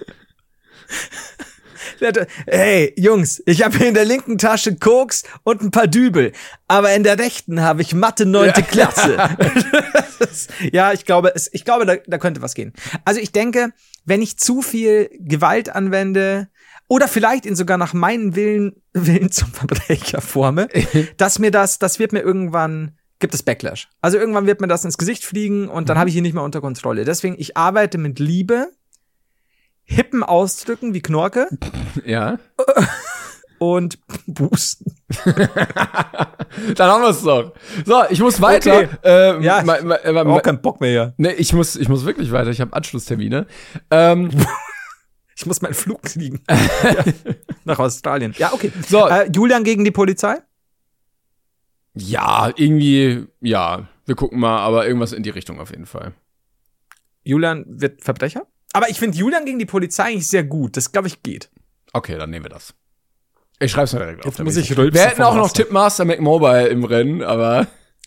Hey, Jungs, ich habe hier in der linken Tasche Koks und ein paar Dübel, aber in der rechten habe ich Mathe neunte Klasse. Ja, ich glaube, es, ich glaube, da, da könnte was gehen. Also ich denke, wenn ich zu viel Gewalt anwende oder vielleicht ihn sogar nach meinen Willen, Willen zum Verbrecher forme, dass mir das, das wird mir irgendwann, gibt es Backlash. Also irgendwann wird mir das ins Gesicht fliegen und dann habe ich ihn nicht mehr unter Kontrolle. Deswegen, ich arbeite mit Liebe, hippen Ausdrücken wie Knorke. Ja. Und Bußen. Dann haben wir es doch. So, ich muss weiter. Okay. Ähm, ja, ma, ma, ma, ich hab auch keinen Bock mehr hier. Nee, ich muss, ich muss wirklich weiter. Ich habe Anschlusstermine. Ähm, ich muss meinen Flug kriegen. Ja. Nach Australien. Ja, okay. So. Äh, Julian gegen die Polizei? Ja, irgendwie, ja. Wir gucken mal, aber irgendwas in die Richtung auf jeden Fall. Julian wird Verbrecher? Aber ich finde Julian gegen die Polizei eigentlich sehr gut. Das, glaube ich, geht. Okay, dann nehmen wir das. Ich schreib's mal direkt auf. Jetzt muss ich wir hätten auch noch Tipmaster McMobile im Rennen, aber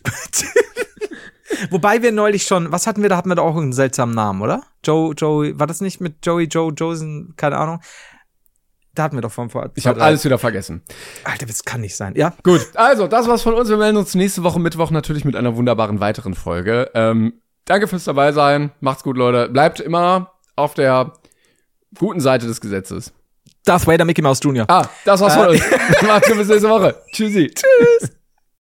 wobei wir neulich schon, was hatten wir da? Hatten wir da auch einen seltsamen Namen, oder? Joe, Joey, war das nicht mit Joey, Joe, Josen, keine Ahnung. Da hatten wir doch von vor. Ich habe alles wieder vergessen. Alter, das kann nicht sein. Ja. Gut, also, das war's von uns. Wir melden uns nächste Woche Mittwoch natürlich mit einer wunderbaren weiteren Folge. Ähm, danke fürs dabei sein. Macht's gut, Leute. Bleibt immer auf der guten Seite des Gesetzes. Darth Vader, Mickey Mouse Junior Ah, das war's von uns. Macht's gut, bis nächste Woche. Tschüssi. Tschüss.